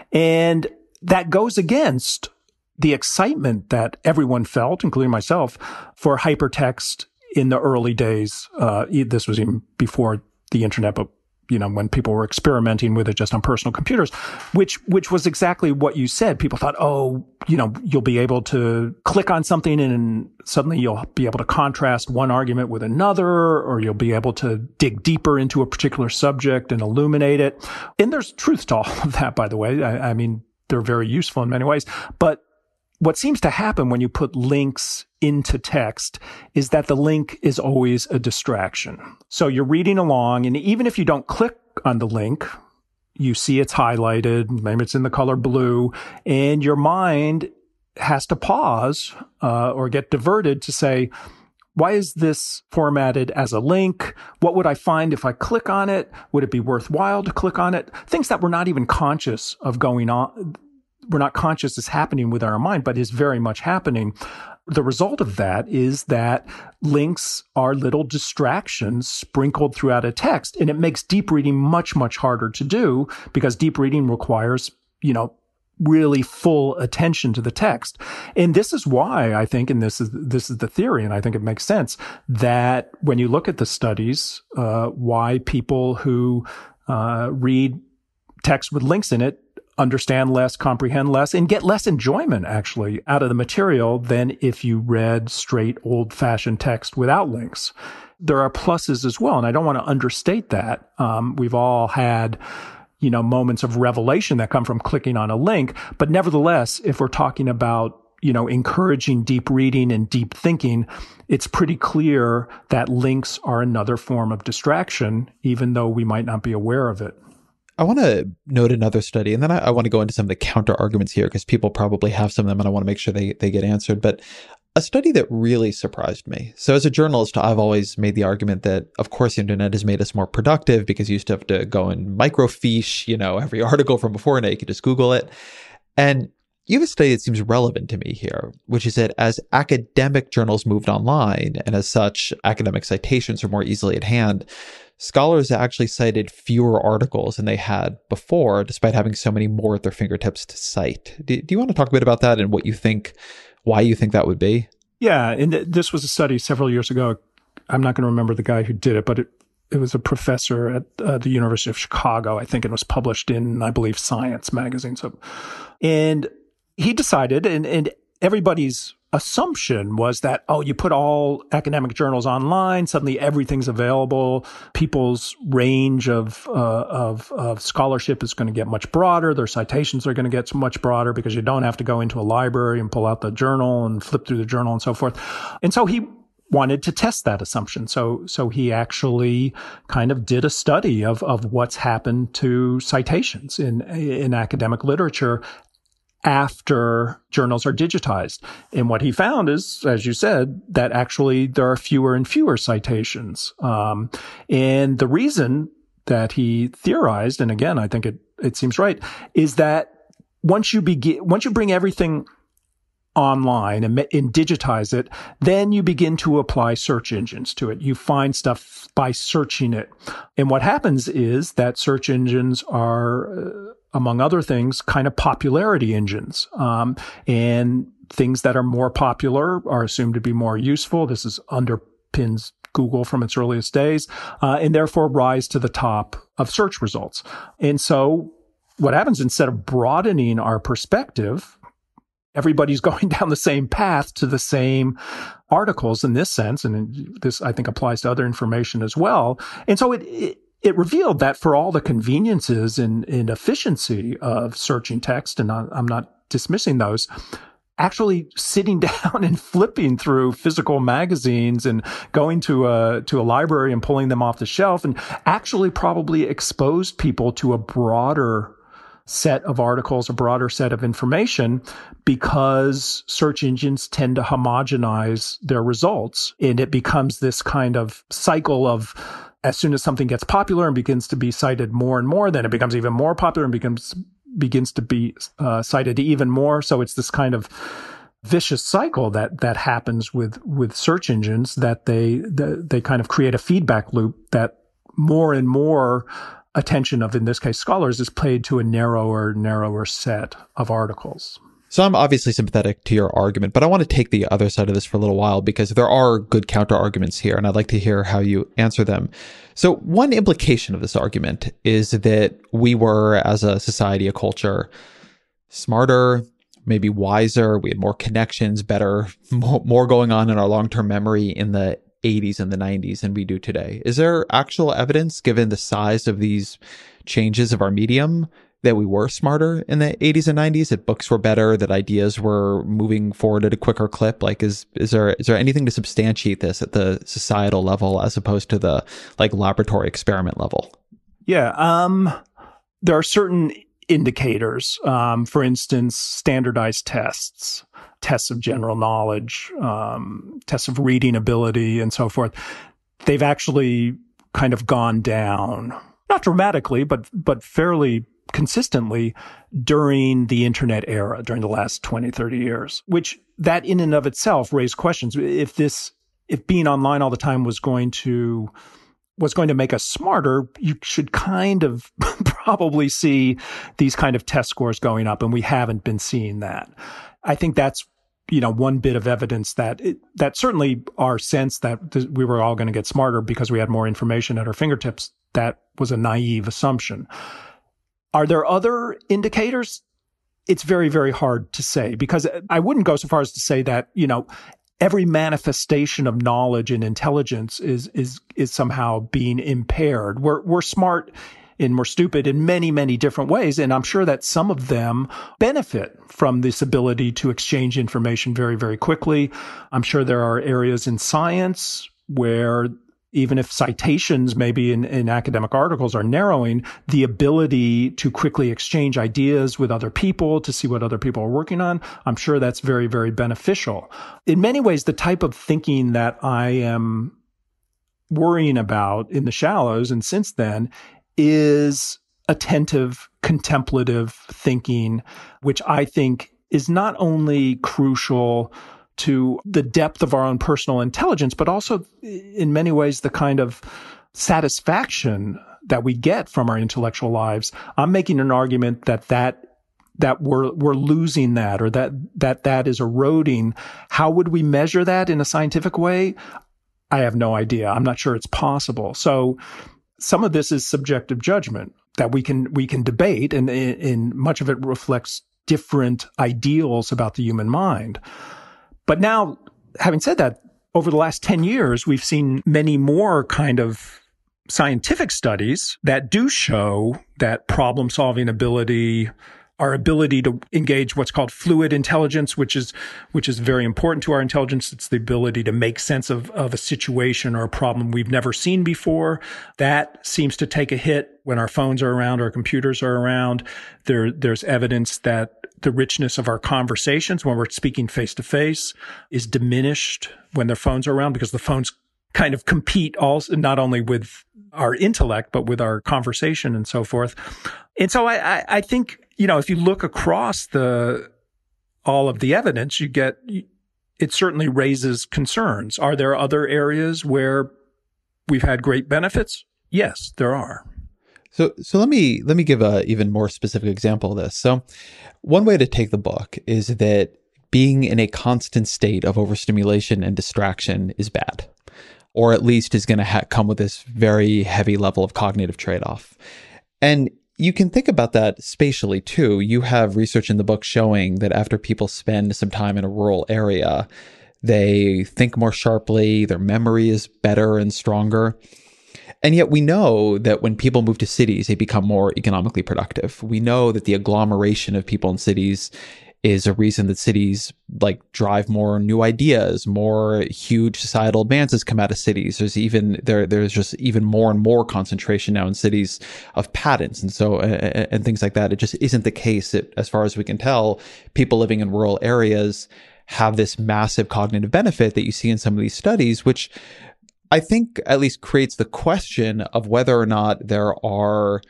And that goes against the excitement that everyone felt, including myself, for hypertext in the early days. Uh, this was even before the internet, but you know, when people were experimenting with it just on personal computers, which which was exactly what you said. People thought, oh, you know, you'll be able to click on something and suddenly you'll be able to contrast one argument with another, or you'll be able to dig deeper into a particular subject and illuminate it. And there's truth to all of that, by the way. I, I mean, they're very useful in many ways. But what seems to happen when you put links into text is that the link is always a distraction. So you're reading along, and even if you don't click on the link, you see it's highlighted, maybe it's in the color blue, and your mind has to pause uh, or get diverted to say, why is this formatted as a link? What would I find if I click on it? Would it be worthwhile to click on it? Things that we're not even conscious of going on. We're not conscious is happening with our mind, but is very much happening. The result of that is that links are little distractions sprinkled throughout a text, and it makes deep reading much, much harder to do because deep reading requires, you know, really full attention to the text. And this is why I think, and this is this is the theory, and I think it makes sense, that when you look at the studies, uh, why people who uh, read text with links in it understand less, comprehend less, and get less enjoyment, actually, out of the material than if you read straight old-fashioned text without links. There are pluses as well, and I don't want to understate that. Um, we've all had, you know, moments of revelation that come from clicking on a link, but nevertheless, if we're talking about, you know, encouraging deep reading and deep thinking, it's pretty clear that links are another form of distraction, even though we might not be aware of it. I want to note another study, and then I, I want to go into some of the counter arguments here because people probably have some of them and I want to make sure they, they get answered. But a study that really surprised me. So as a journalist, I've always made the argument that, of course, the internet has made us more productive because you used to have to go and microfiche, you know, every article from before. Now you could just Google it. And you have a study that seems relevant to me here, which is that as academic journals moved online, and as such, academic citations are more easily at hand, scholars actually cited fewer articles than they had before, despite having so many more at their fingertips to cite. Do, do you want to talk a bit about that and what you think why you think that would be? Yeah, and th- this was a study several years ago. I'm not going to remember the guy who did it, but it, it was a professor at uh, the University of Chicago, I think, and was published in, I believe, Science magazine. So, and he decided, and, and everybody's assumption was that, oh, you put all academic journals online, suddenly everything's available. People's range of uh, of, of scholarship is going to get much broader. Their citations are going to get much broader because you don't have to go into a library and pull out the journal and flip through the journal and so forth. And so he wanted to test that assumption. So so he actually kind of did a study of of what's happened to citations in in academic literature after journals are digitized. And what he found is, as you said, that actually there are fewer and fewer citations. Um, and the reason that he theorized, and again, I think it, it seems right, is that once you begin, once you bring everything online and, and digitize it, then you begin to apply search engines to it. You find stuff by searching it. And what happens is that search engines are, uh, among other things, kind of popularity engines. Um, and things that are more popular are assumed to be more useful. This is underpins Google from its earliest days, uh, and therefore rise to the top of search results. And so what happens, instead of broadening our perspective, everybody's going down the same path to the same articles in this sense. And this, I think, applies to other information as well. And so it, it It revealed that for all the conveniences and, and efficiency of searching text, and I'm not dismissing those, actually sitting down and flipping through physical magazines and going to a to a library and pulling them off the shelf, and actually probably exposed people to a broader set of articles, a broader set of information, because search engines tend to homogenize their results. And it becomes this kind of cycle of, as soon as something gets popular and begins to be cited more and more, then it becomes even more popular and becomes begins to be uh, cited even more. So it's this kind of vicious cycle that that happens with with search engines, that they the, they kind of create a feedback loop that more and more attention of, in this case, scholars, is paid to a narrower, narrower set of articles. So I'm obviously sympathetic to your argument, but I want to take the other side of this for a little while, because there are good counter arguments here, and I'd like to hear how you answer them. So one implication of this argument is that we were, as a society, a culture, smarter, maybe wiser. We had more connections, better, more, more going on in our long-term memory in the eighties and the nineties than we do today. Is there actual evidence, given the size of these changes of our medium, that we were smarter in the eighties and nineties, that books were better, that ideas were moving forward at a quicker clip? Like, is is there is there anything to substantiate this at the societal level as opposed to the like laboratory experiment level? Yeah, um, there are certain indicators. Um, for instance, standardized tests, tests of general knowledge, um, tests of reading ability, and so forth. They've actually kind of gone down, not dramatically, but but fairly consistently during the internet era, during the last twenty, thirty years, which that in and of itself raised questions. If this, if being online all the time was going to, was going to make us smarter, you should kind of probably see these kind of test scores going up, and we haven't been seeing that. I think that's, you know, one bit of evidence that it, that certainly our sense that th- we were all going to get smarter because we had more information at our fingertips, that was a naive assumption. Are there other indicators? It's very, very hard to say, because I wouldn't go so far as to say that, you know, every manifestation of knowledge and intelligence is is is somehow being impaired. We're we're smart and we're stupid in many, many different ways, and I'm sure that some of them benefit from this ability to exchange information very, very quickly. I'm sure there are areas in science where, even if citations maybe in, in academic articles are narrowing, the ability to quickly exchange ideas with other people, to see what other people are working on, I'm sure that's very, very beneficial. In many ways, the type of thinking that I am worrying about in The Shallows and since then is attentive, contemplative thinking, which I think is not only crucial to the depth of our own personal intelligence, but also in many ways the kind of satisfaction that we get from our intellectual lives. I'm making an argument that that, that we're we're losing that, or that that that is eroding. How would we measure that in a scientific way? I have no idea. I'm not sure it's possible. So some of this is subjective judgment that we can we can debate, and, and much of it reflects different ideals about the human mind. But now, having said that, over the last ten years, we've seen many more kind of scientific studies that do show that problem-solving ability, our ability to engage what's called fluid intelligence, which is which is very important to our intelligence. It's the ability to make sense of, of a situation or a problem we've never seen before. That seems to take a hit when our phones are around, our computers are around. There, there's evidence that the richness of our conversations when we're speaking face-to-face is diminished when their phones are around, because the phones kind of compete also not only with our intellect, but with our conversation and so forth. And so I, I, I think, you know, if you look across the all of the evidence, you get, it certainly raises concerns. Are there other areas where we've had great benefits? Yes, there are. So, so let me let me give a even more specific example of this. So, one way to take the book is that being in a constant state of overstimulation and distraction is bad, or at least is going to ha- come with this very heavy level of cognitive trade-off. And you can think about that spatially too. You have research in the book showing that after people spend some time in a rural area, they think more sharply, their memory is better and stronger. And yet we know that when people move to cities, they become more economically productive. We know that the agglomeration of people in cities is a reason that cities like drive more new ideas, more huge societal advances come out of cities. There's even there there's just even more and more concentration now in cities of patents and so uh, and things like that. It just isn't the case that, as far as we can tell, people living in rural areas have this massive cognitive benefit that you see in some of these studies, which I think at least creates the question of whether or not there are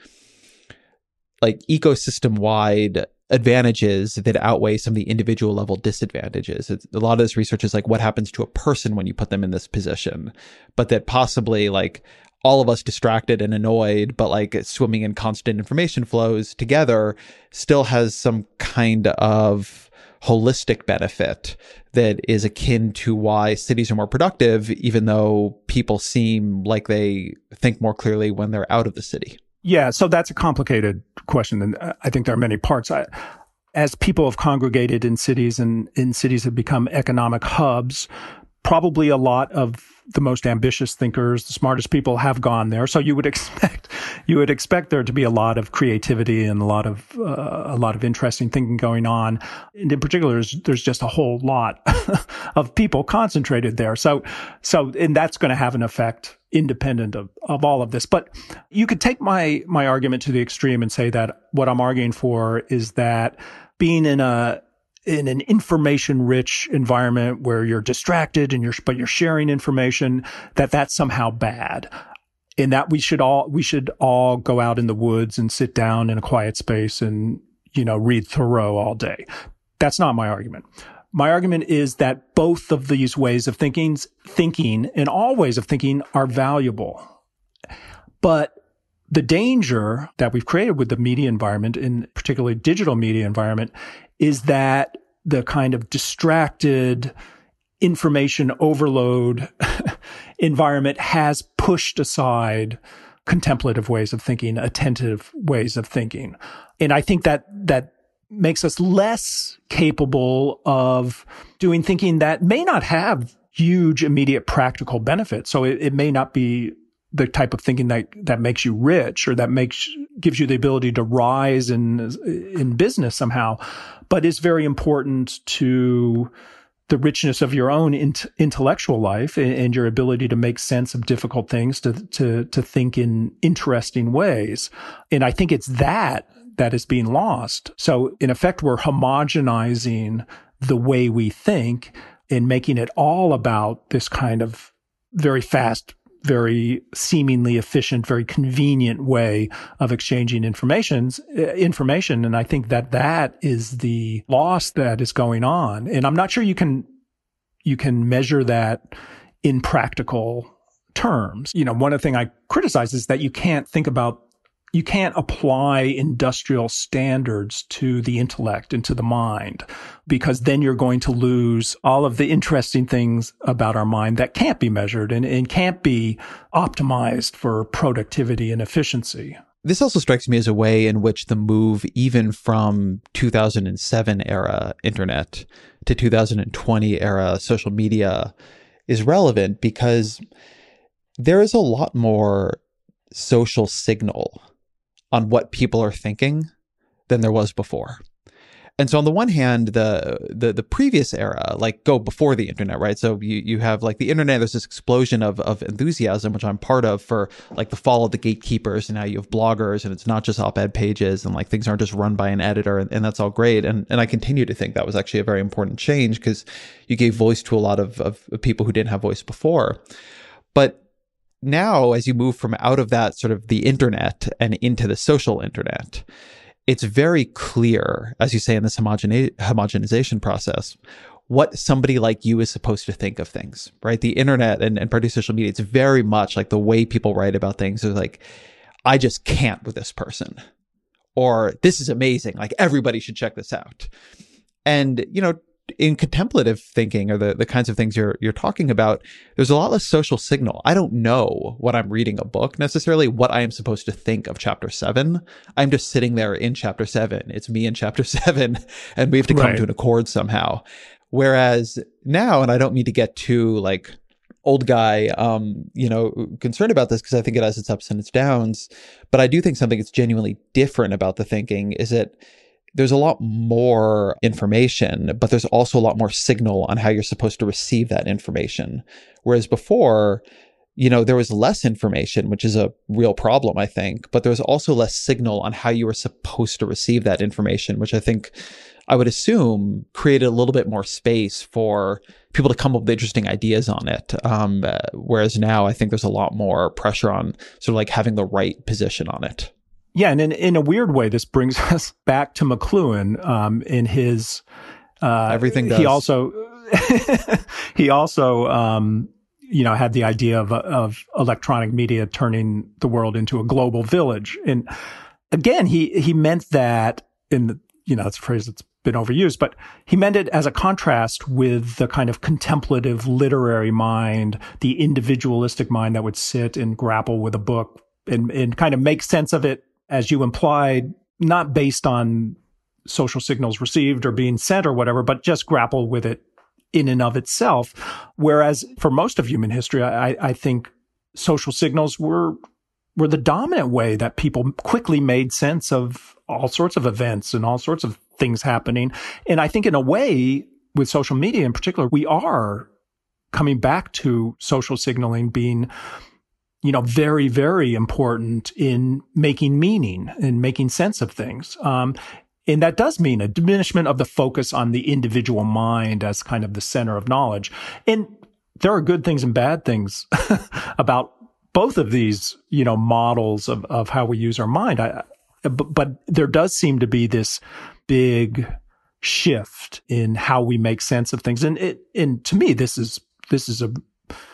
like ecosystem-wide advantages that outweigh some of the individual level disadvantages. It's, a lot of this research is like what happens to a person when you put them in this position, but that possibly like all of us distracted and annoyed, but like swimming in constant information flows together still has some kind of holistic benefit that is akin to why cities are more productive, even though people seem like they think more clearly when they're out of the city. Yeah, so that's a complicated question, and I think there are many parts. I, as people have congregated in cities and in cities have become economic hubs, probably a lot of the most ambitious thinkers, the smartest people have gone there. So you would expect you would expect there to be a lot of creativity and a lot of uh, a lot of interesting thinking going on. And in particular, there's, there's just a whole lot of people concentrated there. So so and that's going to have an effect independent of, of all of this. But you could take my my argument to the extreme and say that what I'm arguing for is that being in a in an information-rich environment where you're distracted and you're, but you're sharing information, that that's somehow bad. And that we should all, we should all go out in the woods and sit down in a quiet space and, you know, read Thoreau all day. That's not my argument. My argument is that both of these ways of thinking, thinking and all ways of thinking are valuable. But the danger that we've created with the media environment, in particularly digital media environment, is that the kind of distracted information overload environment has pushed aside contemplative ways of thinking, attentive ways of thinking. And I think that that makes us less capable of doing thinking that may not have huge immediate practical benefits. So it, it may not be the type of thinking that, that makes you rich or that makes, gives you the ability to rise in, in business somehow, but is very important to the richness of your own int- intellectual life and, and your ability to make sense of difficult things, to, to, to think in interesting ways. And I think it's that that is being lost. So in effect, we're homogenizing the way we think and making it all about this kind of very fast, very seemingly efficient, very convenient way of exchanging informations, information. And I think that that is the loss that is going on. And I'm not sure you can, you can measure that in practical terms. You know, one of the things I criticize is that you can't think about you can't apply industrial standards to the intellect and to the mind, because then you're going to lose all of the interesting things about our mind that can't be measured and, and can't be optimized for productivity and efficiency. This also strikes me as a way in which the move even from two thousand seven era internet to two thousand twenty era social media is relevant, because there is a lot more social signal on what people are thinking than there was before. And so on the one hand, the the the previous era, like go before the internet, right? So you you have like the internet, there's this explosion of of enthusiasm, which I'm part of, for like the fall of the gatekeepers, and now you have bloggers, and it's not just op-ed pages, and like things aren't just run by an editor, and, and that's all great. And and I continue to think that was actually a very important change, because you gave voice to a lot of, of people who didn't have voice before. But now, as you move from out of that sort of the internet and into the social internet, it's very clear, as you say in this homogene- homogenization process, what somebody like you is supposed to think of things, right? The internet and, and particularly social media, it's very much like the way people write about things is like, I just can't with this person, or this is amazing, like everybody should check this out. And, you know, in contemplative thinking, or the, the kinds of things you're you're talking about, there's a lot less social signal. I don't know when I'm reading a book necessarily what I am supposed to think of chapter seven. I'm just sitting there in chapter seven. It's me in chapter seven, and we have to come right. to an accord somehow. Whereas now, and I don't mean to get too like old guy, um, you know, concerned about this, because I think it has its ups and its downs, but I do think something that's genuinely different about the thinking is that there's a lot more information, but there's also a lot more signal on how you're supposed to receive that information. Whereas before, you know, there was less information, which is a real problem, I think, but there was also less signal on how you were supposed to receive that information, which I think I would assume created a little bit more space for people to come up with interesting ideas on it. Um, uh, whereas now I think there's a lot more pressure on sort of like having the right position on it. Yeah, and in, in a weird way, this brings us back to McLuhan um, in his. Uh, Everything does. He also, he also, um, you know, had the idea of of electronic media turning the world into a global village, and again, he he meant that in the, you know, it's a phrase that's been overused, but he meant it as a contrast with the kind of contemplative literary mind, the individualistic mind that would sit and grapple with a book and and kind of make sense of it, as you implied, not based on social signals received or being sent or whatever, but just grapple with it in and of itself. Whereas for most of human history, I, I think social signals were were the dominant way that people quickly made sense of all sorts of events and all sorts of things happening. And I think in a way, with social media in particular, we are coming back to social signaling being, you know, very, very important in making meaning and making sense of things. Um, and that does mean a diminishment of the focus on the individual mind as kind of the center of knowledge. And there are good things and bad things about both of these, you know, models of, of how we use our mind. I, but, but there does seem to be this big shift in how we make sense of things. And it, and to me, this is, this is a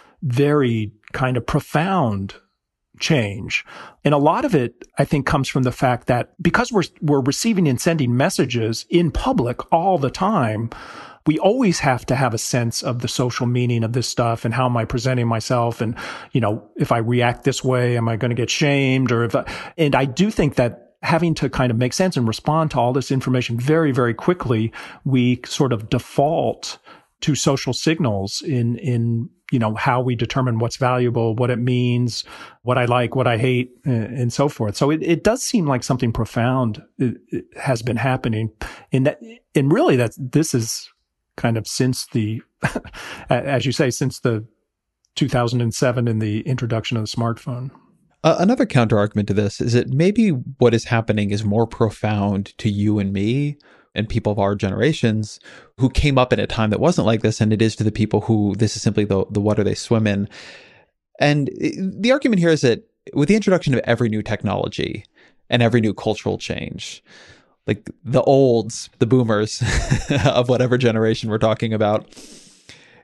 very kind of profound change. And a lot of it, I think, comes from the fact that because we're we're receiving and sending messages in public all the time, we always have to have a sense of the social meaning of this stuff and how am I presenting myself, and, you know, if I react this way, am I going to get shamed, or if I, and I do think that having to kind of make sense and respond to all this information very, very quickly, we sort of default to social signals in, in, you know, how we determine what's valuable, what it means, what I like, what I hate, and so forth. So it, it does seem like something profound has been happening in that. And really that this is kind of since the, as you say, since the two thousand seven and the introduction of the smartphone. Uh, another counter argument to this is that maybe what is happening is more profound to you and me and people of our generations who came up in a time that wasn't like this, and it is to the people who this is simply the, the water they swim in. And the argument here is that with the introduction of every new technology and every new cultural change, like the olds, the boomers of whatever generation we're talking about,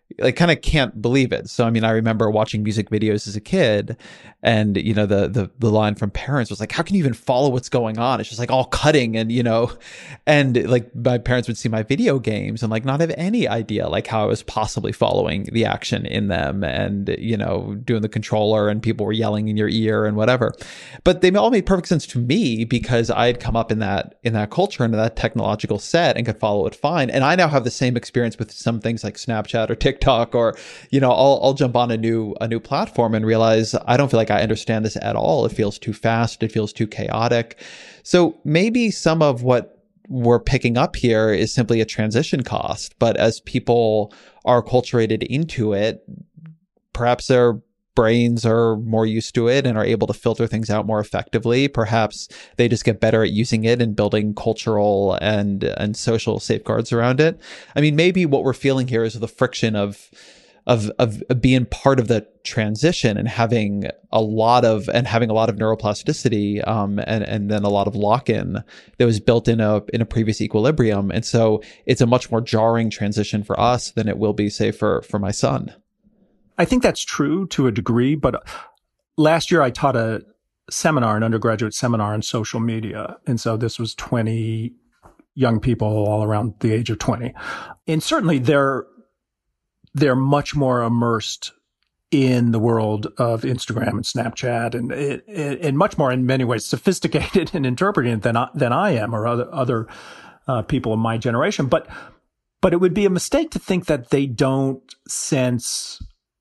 like kind of can't believe it. So I mean, I remember watching music videos as a kid, and you know, the the the line from parents was like, "How can you even follow what's going on? It's just like all cutting," and you know, and like my parents would see my video games and like not have any idea like how I was possibly following the action in them, and you know, doing the controller and people were yelling in your ear and whatever. But they all made perfect sense to me because I had come up in that in that culture and that technological set and could follow it fine. And I now have the same experience with some things like Snapchat or TikTok, or you know, I'll I'll jump on a new a new platform and realize I don't feel like I understand this at all. It feels too fast. It feels too chaotic. So maybe some of what we're picking up here is simply a transition cost. But as people are acculturated into it, perhaps their brains are more used to it and are able to filter things out more effectively. Perhaps they just get better at using it and building cultural and and social safeguards around it. I mean, maybe what we're feeling here is the friction of of of being part of the transition and having a lot of and having a lot of neuroplasticity, um, and and then a lot of lock-in that was built in a in a previous equilibrium. And so it's a much more jarring transition for us than it will be, say, for for my son. I think that's true to a degree, but last year I taught a seminar, an undergraduate seminar on social media. And so this was twenty young people all around the age of twenty. And certainly they're, they're much more immersed in the world of Instagram and Snapchat and, and much more in many ways sophisticated in interpreting it than I, than I am or other, other uh, people of my generation. But, but it would be a mistake to think that they don't sense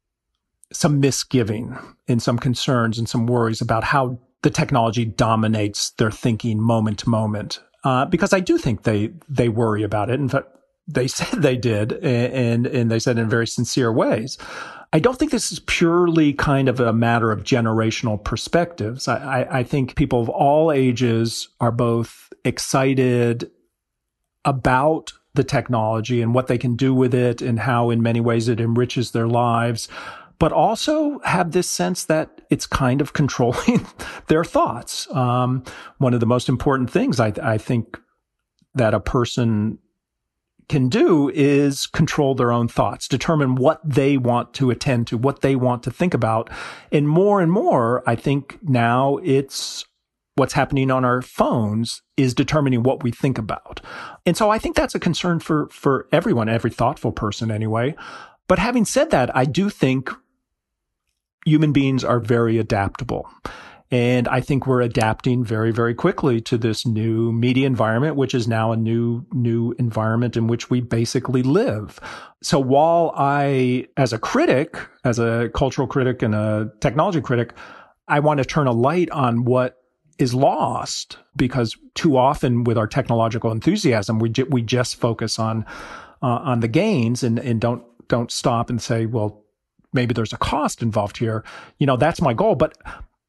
some misgiving and some concerns and some worries about how the technology dominates their thinking moment to moment. Uh, because I do think they, they worry about it. In fact, they said they did, and, and they said in very sincere ways. I don't think this is purely kind of a matter of generational perspectives. I, I, I think people of all ages are both excited about the technology and what they can do with it and how in many ways it enriches their lives, but also have this sense that it's kind of controlling their thoughts. Um, one of the most important things I, I think that a person can do is control their own thoughts, determine what they want to attend to, what they want to think about. And more and more, I think now it's what's happening on our phones is determining what we think about. And so I think that's a concern for, for everyone, every thoughtful person anyway. But having said that, I do think human beings are very adaptable. And I think we're adapting very, very quickly to this new media environment, which is now a new, new environment in which we basically live. So while I, as a critic, as a cultural critic and a technology critic, I want to turn a light on what is lost, because too often with our technological enthusiasm, we ju- we just focus on uh, on the gains and and don't don't stop and say, well, maybe there's a cost involved here. You know, that's my goal, but.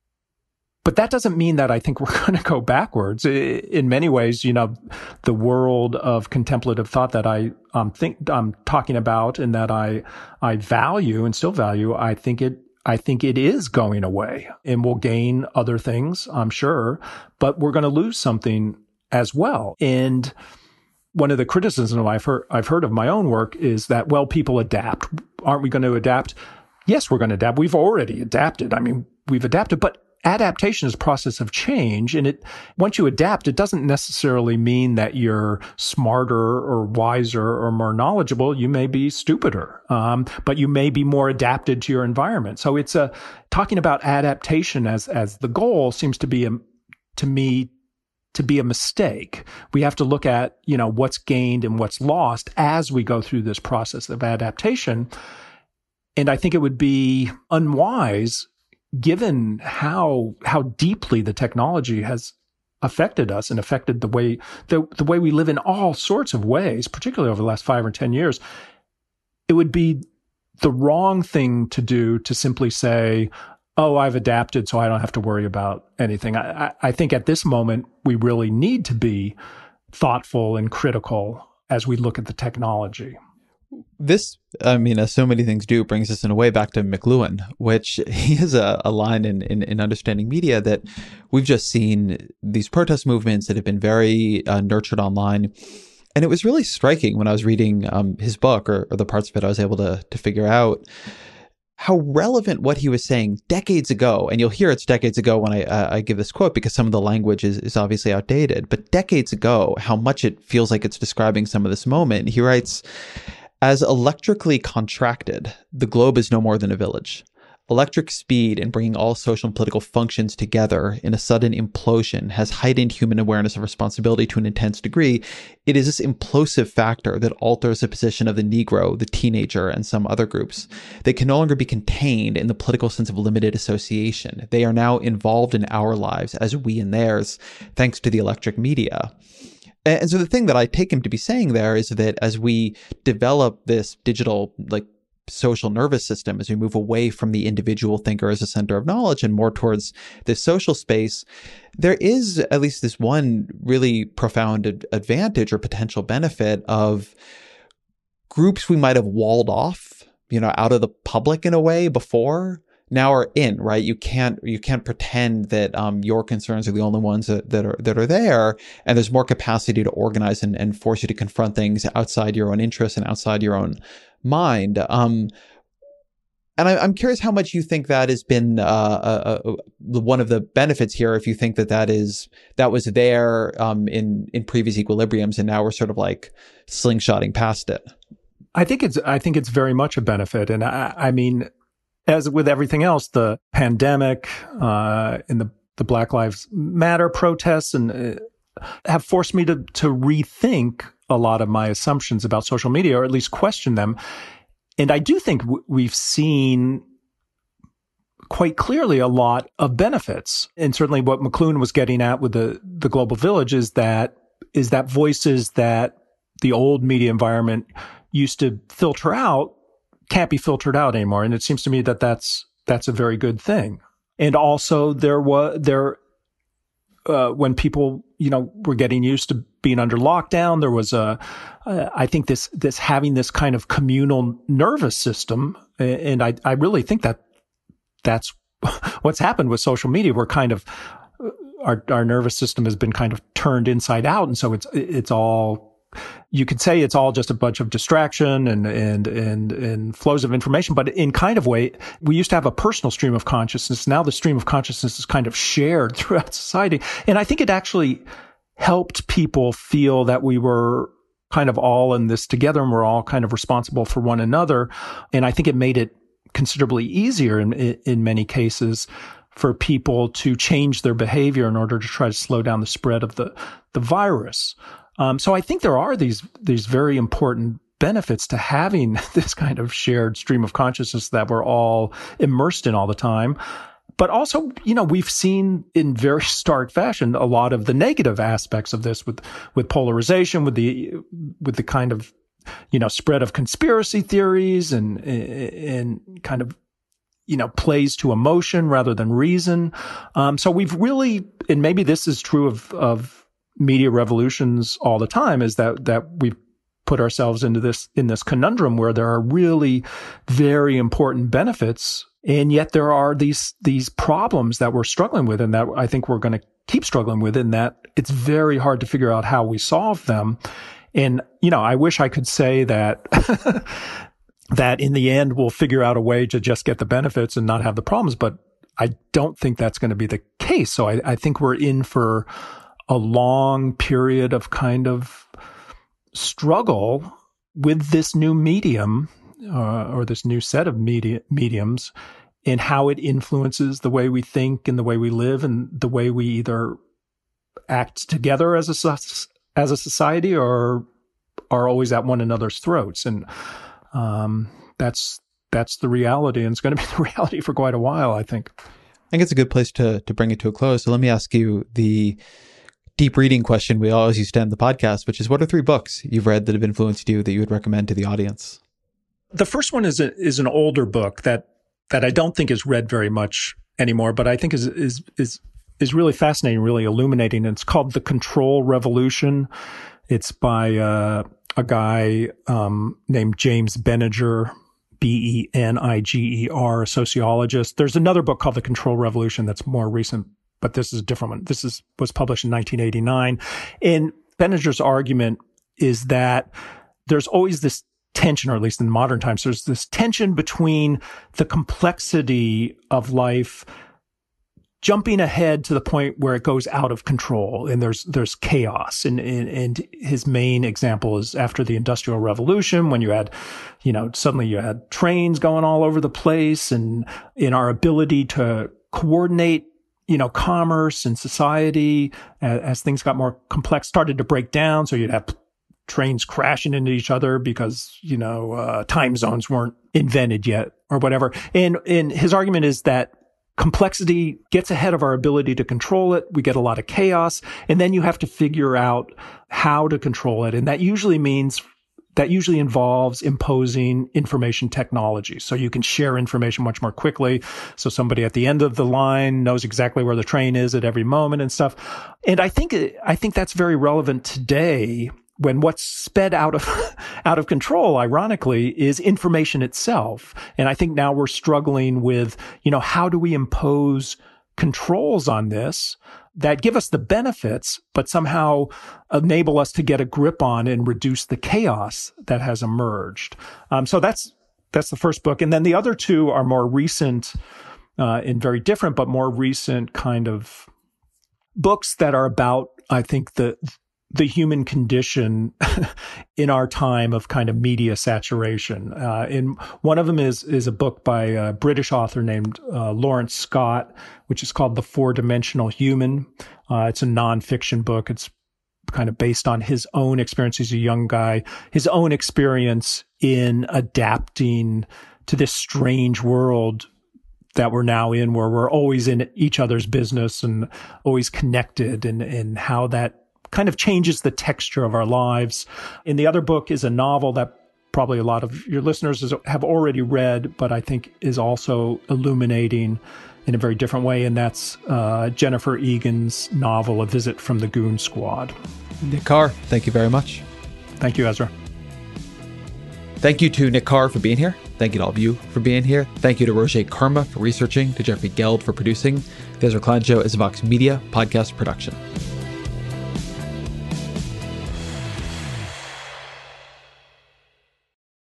But that doesn't mean that I think we're going to go backwards. In many ways, you know, the world of contemplative thought that I um, think I'm talking about and that I I value and still value, I think it I think it is going away, and we'll gain other things, I'm sure, but we're going to lose something as well. And one of the criticisms I've heard I've heard of my own work is that, well, people adapt. Aren't we going to adapt? Yes, we're going to adapt. We've already adapted. I mean, we've adapted, but adaptation is a process of change. And it, once you adapt, it doesn't necessarily mean that you're smarter or wiser or more knowledgeable. You may be stupider, um, but you may be more adapted to your environment. So it's a, talking about adaptation as, as the goal seems to be, a, to me, to be a mistake. We have to look at, you know, what's gained and what's lost as we go through this process of adaptation. And I think it would be unwise, given how how deeply the technology has affected us and affected the way the, the way we live in all sorts of ways, particularly over the last five or ten years, it would be the wrong thing to do to simply say, oh, I've adapted, so I don't have to worry about anything. I, I, I think at this moment, we really need to be thoughtful and critical as we look at the technology. This, I mean, as so many things do, brings us in a way back to McLuhan, which he has a, a line in, in, in Understanding Media that we've just seen these protest movements that have been very uh, nurtured online. And it was really striking when I was reading um, his book, or, or the parts of it I was able to to figure out, how relevant what he was saying decades ago, and you'll hear it's decades ago when I uh, I give this quote because some of the language is, is obviously outdated, but decades ago, how much it feels like it's describing some of this moment. He writes, "As electrically contracted, the globe is no more than a village. Electric speed in bringing all social and political functions together in a sudden implosion has heightened human awareness of responsibility to an intense degree. It is this implosive factor that alters the position of the Negro, the teenager, and some other groups. They can no longer be contained in the political sense of limited association. They are now involved in our lives as we in theirs, thanks to the electric media." And so the thing that I take him to be saying there is that as we develop this digital, like, social nervous system, as we move away from the individual thinker as a center of knowledge and more towards this social space, there is at least this one really profound ad- advantage or potential benefit of groups we might have walled off, you know, out of the public in a way before, now are in, right? You can't you can't pretend that um, your concerns are the only ones that, that are that are there, and there's more capacity to organize and, and force you to confront things outside your own interests and outside your own mind. Um, and I, I'm curious how much you think that has been uh, uh, uh, one of the benefits here. If you think that that is that was there um, in in previous equilibriums, and now we're sort of like slingshotting past it. I think it's I think it's very much a benefit, and I, I mean, as with everything else, the pandemic uh, and the the Black Lives Matter protests and uh, have forced me to to rethink a lot of my assumptions about social media, or at least question them. And I do think w- we've seen quite clearly a lot of benefits. And certainly what McLuhan was getting at with the, the global village is that, is that voices that the old media environment used to filter out can't be filtered out anymore. And it seems to me that that's, that's a very good thing. And also there was, there, uh, when people, you know, were getting used to being under lockdown, there was a, uh, I think this, this having this kind of communal nervous system. And I, I really think that that's what's happened with social media. We're kind of, our, our nervous system has been kind of turned inside out. And so it's, it's all, you could say it's all just a bunch of distraction and, and, and, and flows of information, but in kind of way, we used to have a personal stream of consciousness. Now the stream of consciousness is kind of shared throughout society. And I think it actually helped people feel that we were kind of all in this together and we're all kind of responsible for one another. And I think it made it considerably easier in, in many cases for people to change their behavior in order to try to slow down the spread of the, the virus. Um, so I think there are these, these very important benefits to having this kind of shared stream of consciousness that we're all immersed in all the time. But also, you know, we've seen in very stark fashion a lot of the negative aspects of this with, with polarization, with the, with the kind of, you know, spread of conspiracy theories and, and kind of, you know, plays to emotion rather than reason. Um, so we've really, and maybe this is true of, of, media revolutions all the time, is that, that we've put ourselves into this, in this conundrum where there are really very important benefits. And yet there are these, these problems that we're struggling with and that I think we're going to keep struggling with, and that it's very hard to figure out how we solve them. And, you know, I wish I could say that, that in the end we'll figure out a way to just get the benefits and not have the problems, but I don't think that's going to be the case. So I, I think we're in for a long period of kind of struggle with this new medium, uh, or this new set of media mediums, and how it influences the way we think and the way we live and the way we either act together as a as a society or are always at one another's throats. And um, that's that's the reality, and it's going to be the reality for quite a while, I think. I think it's a good place to to bring it to a close. So let me ask you the deep reading question we always used to end the podcast, which is, what are three books you've read that have influenced you that you would recommend to the audience? The first one is a, is an older book that that I don't think is read very much anymore, but I think is is is is really fascinating, really illuminating. And it's called The Control Revolution. It's by uh, a guy um, named James Beniger, B E N I G E R, a sociologist. There's another book called The Control Revolution that's more recent, but this is a different one. This is was published in nineteen eighty-nine. And Beniger's argument is that there's always this tension, or at least in modern times, there's this tension between the complexity of life jumping ahead to the point where it goes out of control and there's there's chaos. And, and, and his main example is after the Industrial Revolution, when you had, you know, suddenly you had trains going all over the place, and in our ability to coordinate, you know, commerce and society as, as things got more complex started to break down. So you'd have trains crashing into each other because, you know, uh, time zones weren't invented yet or whatever. And, and his argument is that complexity gets ahead of our ability to control it. We get a lot of chaos, and then you have to figure out how to control it. And that usually means, that usually involves imposing information technology. So you can share information much more quickly. So somebody at the end of the line knows exactly where the train is at every moment and stuff. And I think, I think that's very relevant today, when what's sped out of out of control, ironically, is information itself. And I think now we're struggling with, you know, how do we impose controls on this that give us the benefits, but somehow enable us to get a grip on and reduce the chaos that has emerged. Um, so that's that's the first book. And then the other two are more recent uh, and very different, but more recent kind of books that are about, I think, the the human condition in our time of kind of media saturation. Uh, and one of them is, is a book by a British author named uh, Lawrence Scott, which is called The Four-Dimensional Human. Uh, it's a nonfiction book. It's kind of based on his own experience. He's a young guy, his own experience in adapting to this strange world that we're now in, where we're always in each other's business and always connected, and, and how that kind of changes the texture of our lives. And the other book is a novel that probably a lot of your listeners have already read, but I think is also illuminating in a very different way. And that's uh, Jennifer Egan's novel, A Visit from the Goon Squad. Nick Carr, thank you very much. Thank you, Ezra. Thank you to Nick Carr for being here. Thank you to all of you for being here. Thank you to Roger Karma for researching, to Jeffrey Geld for producing. The Ezra Klein Show is a Vox Media podcast production.